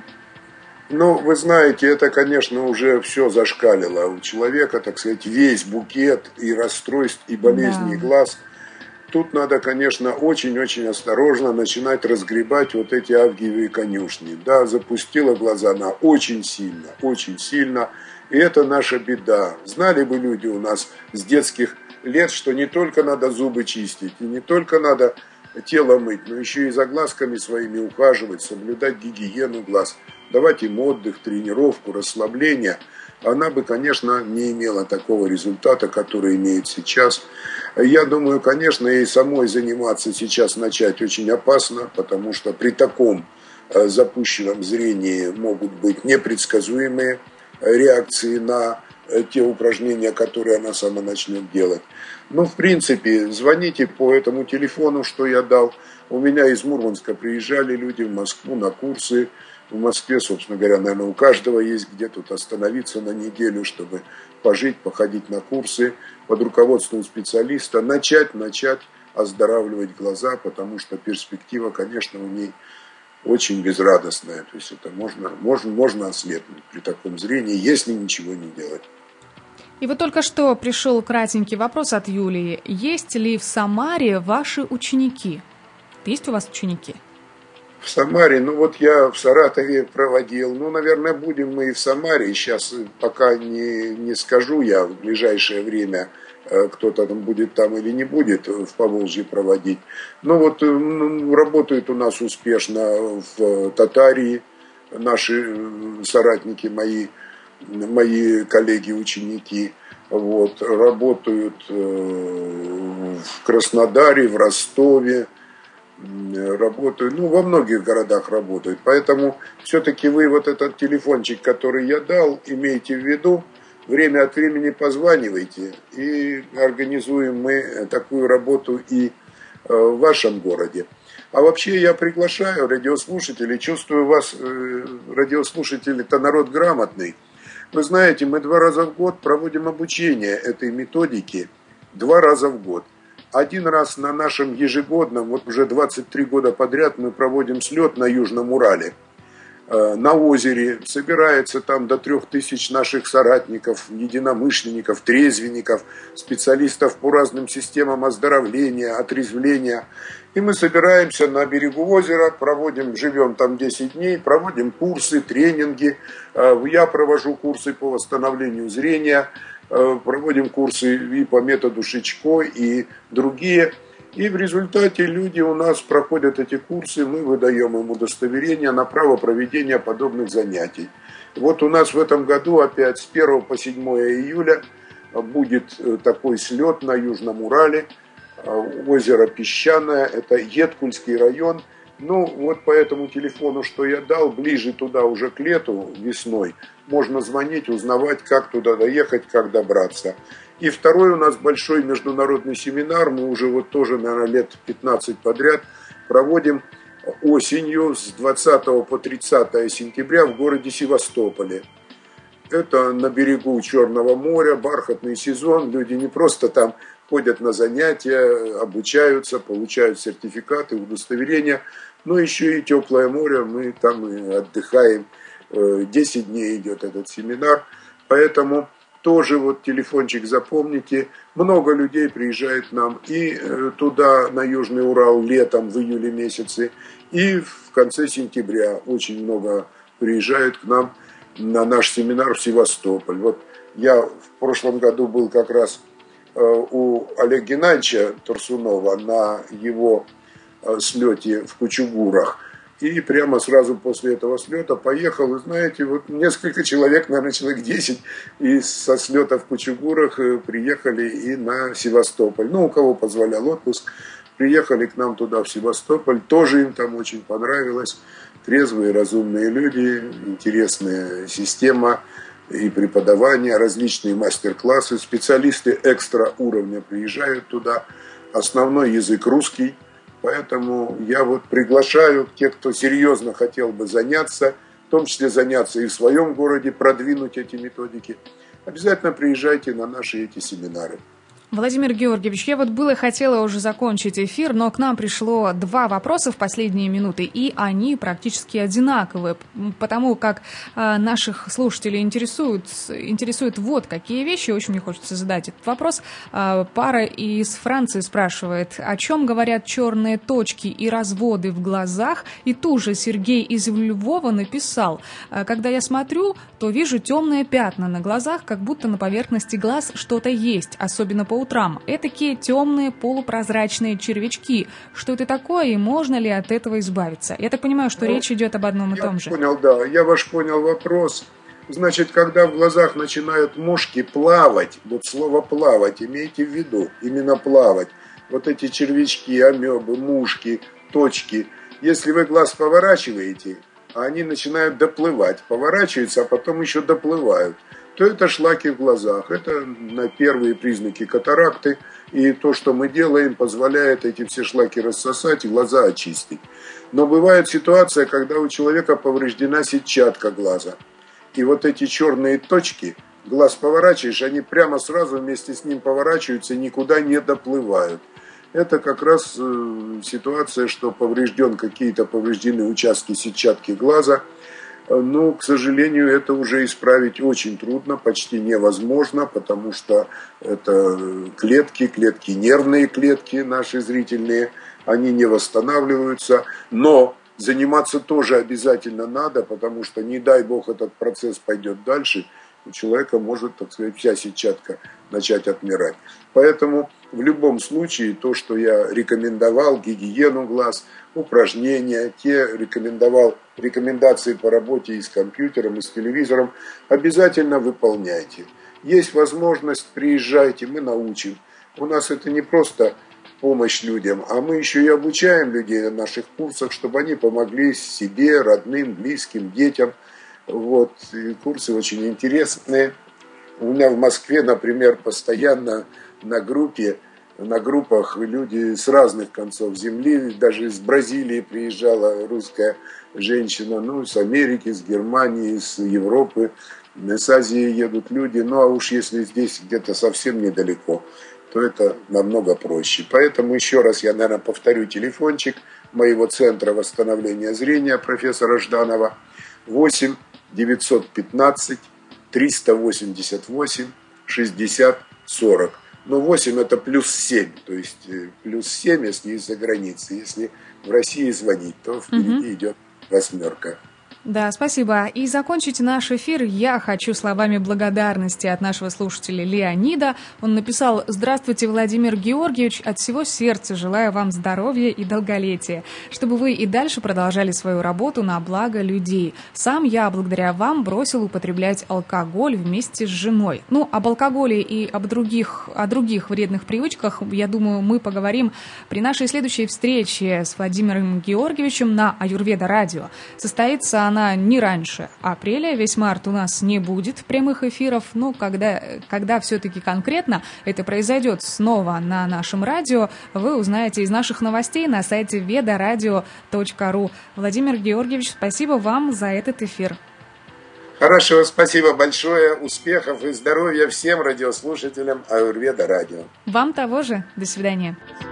Ну, вы знаете, это, конечно, уже все зашкалило. У человека, так сказать, весь букет и расстройств, и болезней глаз. Тут надо, конечно, очень-очень осторожно начинать разгребать вот эти авгиевые конюшни. Да, запустила глаза она очень сильно, очень сильно. И это наша беда. Знали бы люди у нас с детских лет, что не только надо зубы чистить, и не только надо тело мыть, но еще и за глазками своими ухаживать, соблюдать гигиену глаз, давать им отдых, тренировку, расслабление. Она бы, конечно, не имела такого результата, который имеет сейчас. Я думаю, конечно, и самой заниматься сейчас начать очень опасно, потому что при таком запущенном зрении могут быть непредсказуемые реакции на те упражнения, которые она сама начнет делать. Ну, в принципе, звоните по этому телефону, что я дал. У меня из Мурманска приезжали люди в Москву на курсы. В Москве, собственно говоря, наверное, у каждого есть где тут остановиться на неделю, чтобы пожить, походить на курсы под руководством специалиста, начать оздоравливать глаза, потому что перспектива, конечно, у ней очень безрадостная. То есть это можно ослепнуть при таком зрении, если ничего не делать. И вот только что пришел кратенький вопрос от Юлии. Есть ли в Самаре ваши ученики? Есть у вас ученики? В Самаре, ну вот я в Саратове проводил, ну, наверное, будем мы и в Самаре. Сейчас пока не скажу я в ближайшее время, кто-то там будет там или не будет в Поволжье проводить. Ну вот работают у нас успешно в Татарии наши соратники, мои коллеги-ученики. Вот, работают в Краснодаре, в Ростове. Работают, во многих городах работают. Поэтому все-таки вы вот этот телефончик, который я дал, имейте в виду, время от времени позванивайте, и организуем мы такую работу и в вашем городе. А вообще я приглашаю радиослушателей, чувствую вас, радиослушатели-то народ грамотный. Вы знаете, мы 2 раза в год проводим обучение этой методике, 2 раза в год. 1 раз на нашем ежегодном, вот уже 23 года подряд мы проводим слет на Южном Урале. На озере собирается там до 3000 наших соратников, единомышленников, трезвенников, специалистов по разным системам оздоровления, отрезвления. И мы собираемся на берегу озера, живем там 10 дней, проводим курсы, тренинги. Я провожу курсы по восстановлению зрения, проводим курсы и по методу Шичко, и другие. И в результате люди у нас проходят эти курсы, мы выдаем им удостоверение на право проведения подобных занятий. Вот у нас в этом году опять с 1 по 7 июля будет такой слет на Южном Урале, озеро Песчаное, это Еткульский район. Ну, вот по этому телефону, что я дал, ближе туда уже к лету, весной, можно звонить, узнавать, как туда доехать, как добраться. И второй у нас большой международный семинар, мы уже вот тоже, наверное, лет 15 подряд проводим осенью с 20 по 30 сентября в городе Севастополе. Это на берегу Черного моря, бархатный сезон, люди не просто там ходят на занятия, обучаются, получают сертификаты, удостоверения, но еще и теплое море, мы там и отдыхаем, 10 дней идет этот семинар, поэтому тоже вот телефончик запомните, много людей приезжает к нам и туда, на Южный Урал, летом, в июле месяце, и в конце сентября очень много приезжают к нам на наш семинар в Севастополь. Вот я в прошлом году был как раз у Олега Геннадьевича Турсунова на его слете в Кучугурах. И прямо сразу после этого слета поехал. Вы знаете, вот несколько человек, наверное, человек 10 со слета в Кучугурах приехали и на Севастополь. Ну, у кого позволял отпуск, приехали к нам туда, в Севастополь. Тоже им там очень понравилось. Трезвые, разумные люди, интересная система и преподавание, различные мастер-классы. Специалисты экстра уровня приезжают туда. Основной язык русский. Поэтому я вот приглашаю тех, кто серьезно хотел бы заняться, в том числе заняться и в своем городе, продвинуть эти методики. Обязательно приезжайте на наши эти семинары. Владимир Георгиевич, я вот хотела уже закончить эфир, но к нам пришло 2 вопроса в последние минуты, и они практически одинаковые, потому как наших слушателей интересуют вот какие вещи. Очень мне хочется задать этот вопрос. Пара из Франции спрашивает, о чем говорят черные точки и разводы в глазах, и тут Сергей из Львова написал, когда я смотрю, то вижу темные пятна на глазах, как будто на поверхности глаз что-то есть, особенно по утрам. Этакие темные полупрозрачные червячки. Что это такое и можно ли от этого избавиться? Я так понимаю, что речь идет об одном и том же. Я ваш понял вопрос. Значит, когда в глазах начинают мушки плавать, вот слово плавать, имейте в виду, именно плавать. Вот эти червячки, амебы, мушки, точки. Если вы глаз поворачиваете, а они начинают доплывать, поворачиваются, а потом еще доплывают, то это шлаки в глазах. Это на первые признаки катаракты. И то, что мы делаем, позволяет эти все шлаки рассосать и глаза очистить. Но бывает ситуация, когда у человека повреждена сетчатка глаза. И вот эти черные точки, глаз поворачиваешь, они прямо сразу вместе с ним поворачиваются и никуда не доплывают. Это как раз ситуация, что какие-то повреждены участки сетчатки глаза. Но, к сожалению, это уже исправить очень трудно, почти невозможно, потому что это клетки, нервные клетки наши зрительные, они не восстанавливаются. Но заниматься тоже обязательно надо, потому что, не дай бог, этот процесс пойдет дальше, у человека может, так сказать, вся сетчатка начать отмирать. Поэтому в любом случае то, что я рекомендовал, гигиену глаз, упражнения, рекомендовал рекомендации по работе и с компьютером, и с телевизором, обязательно выполняйте. Есть возможность, приезжайте, мы научим. У нас это не просто помощь людям, а мы еще и обучаем людей на наших курсах, чтобы они помогли себе, родным, близким, детям. Вот, и курсы очень интересные. У меня в Москве, например, постоянно на группах люди с разных концов земли, даже из Бразилии приезжала русская женщина, с Америки, с Германии, с Европы, с Азии едут люди. Ну а уж если здесь где-то совсем недалеко, то это намного проще. Поэтому еще раз я, наверное, повторю телефончик моего центра восстановления зрения профессора Жданова 8 915 388 60 40. Но 8 это плюс 7, то есть плюс 7, если из-за границы. Если в России звонить, то впереди идет 8. Да, спасибо. И закончить наш эфир я хочу словами благодарности от нашего слушателя Леонида. Он написал: «Здравствуйте, Владимир Георгиевич, от всего сердца желаю вам здоровья и долголетия, чтобы вы и дальше продолжали свою работу на благо людей. Сам я, благодаря вам, бросил употреблять алкоголь вместе с женой». Ну, об алкоголе и о других вредных привычках, я думаю, мы поговорим при нашей следующей встрече с Владимиром Георгиевичем на Аюрведа радио. Состоится она не раньше апреля, весь март у нас не будет прямых эфиров, но когда все-таки конкретно это произойдет снова на нашем радио, вы узнаете из наших новостей на сайте vedoradio.ru. Владимир Георгиевич, спасибо вам за этот эфир. Хорошо, спасибо большое, успехов и здоровья всем радиослушателям Аюрведа радио. Вам того же, до свидания.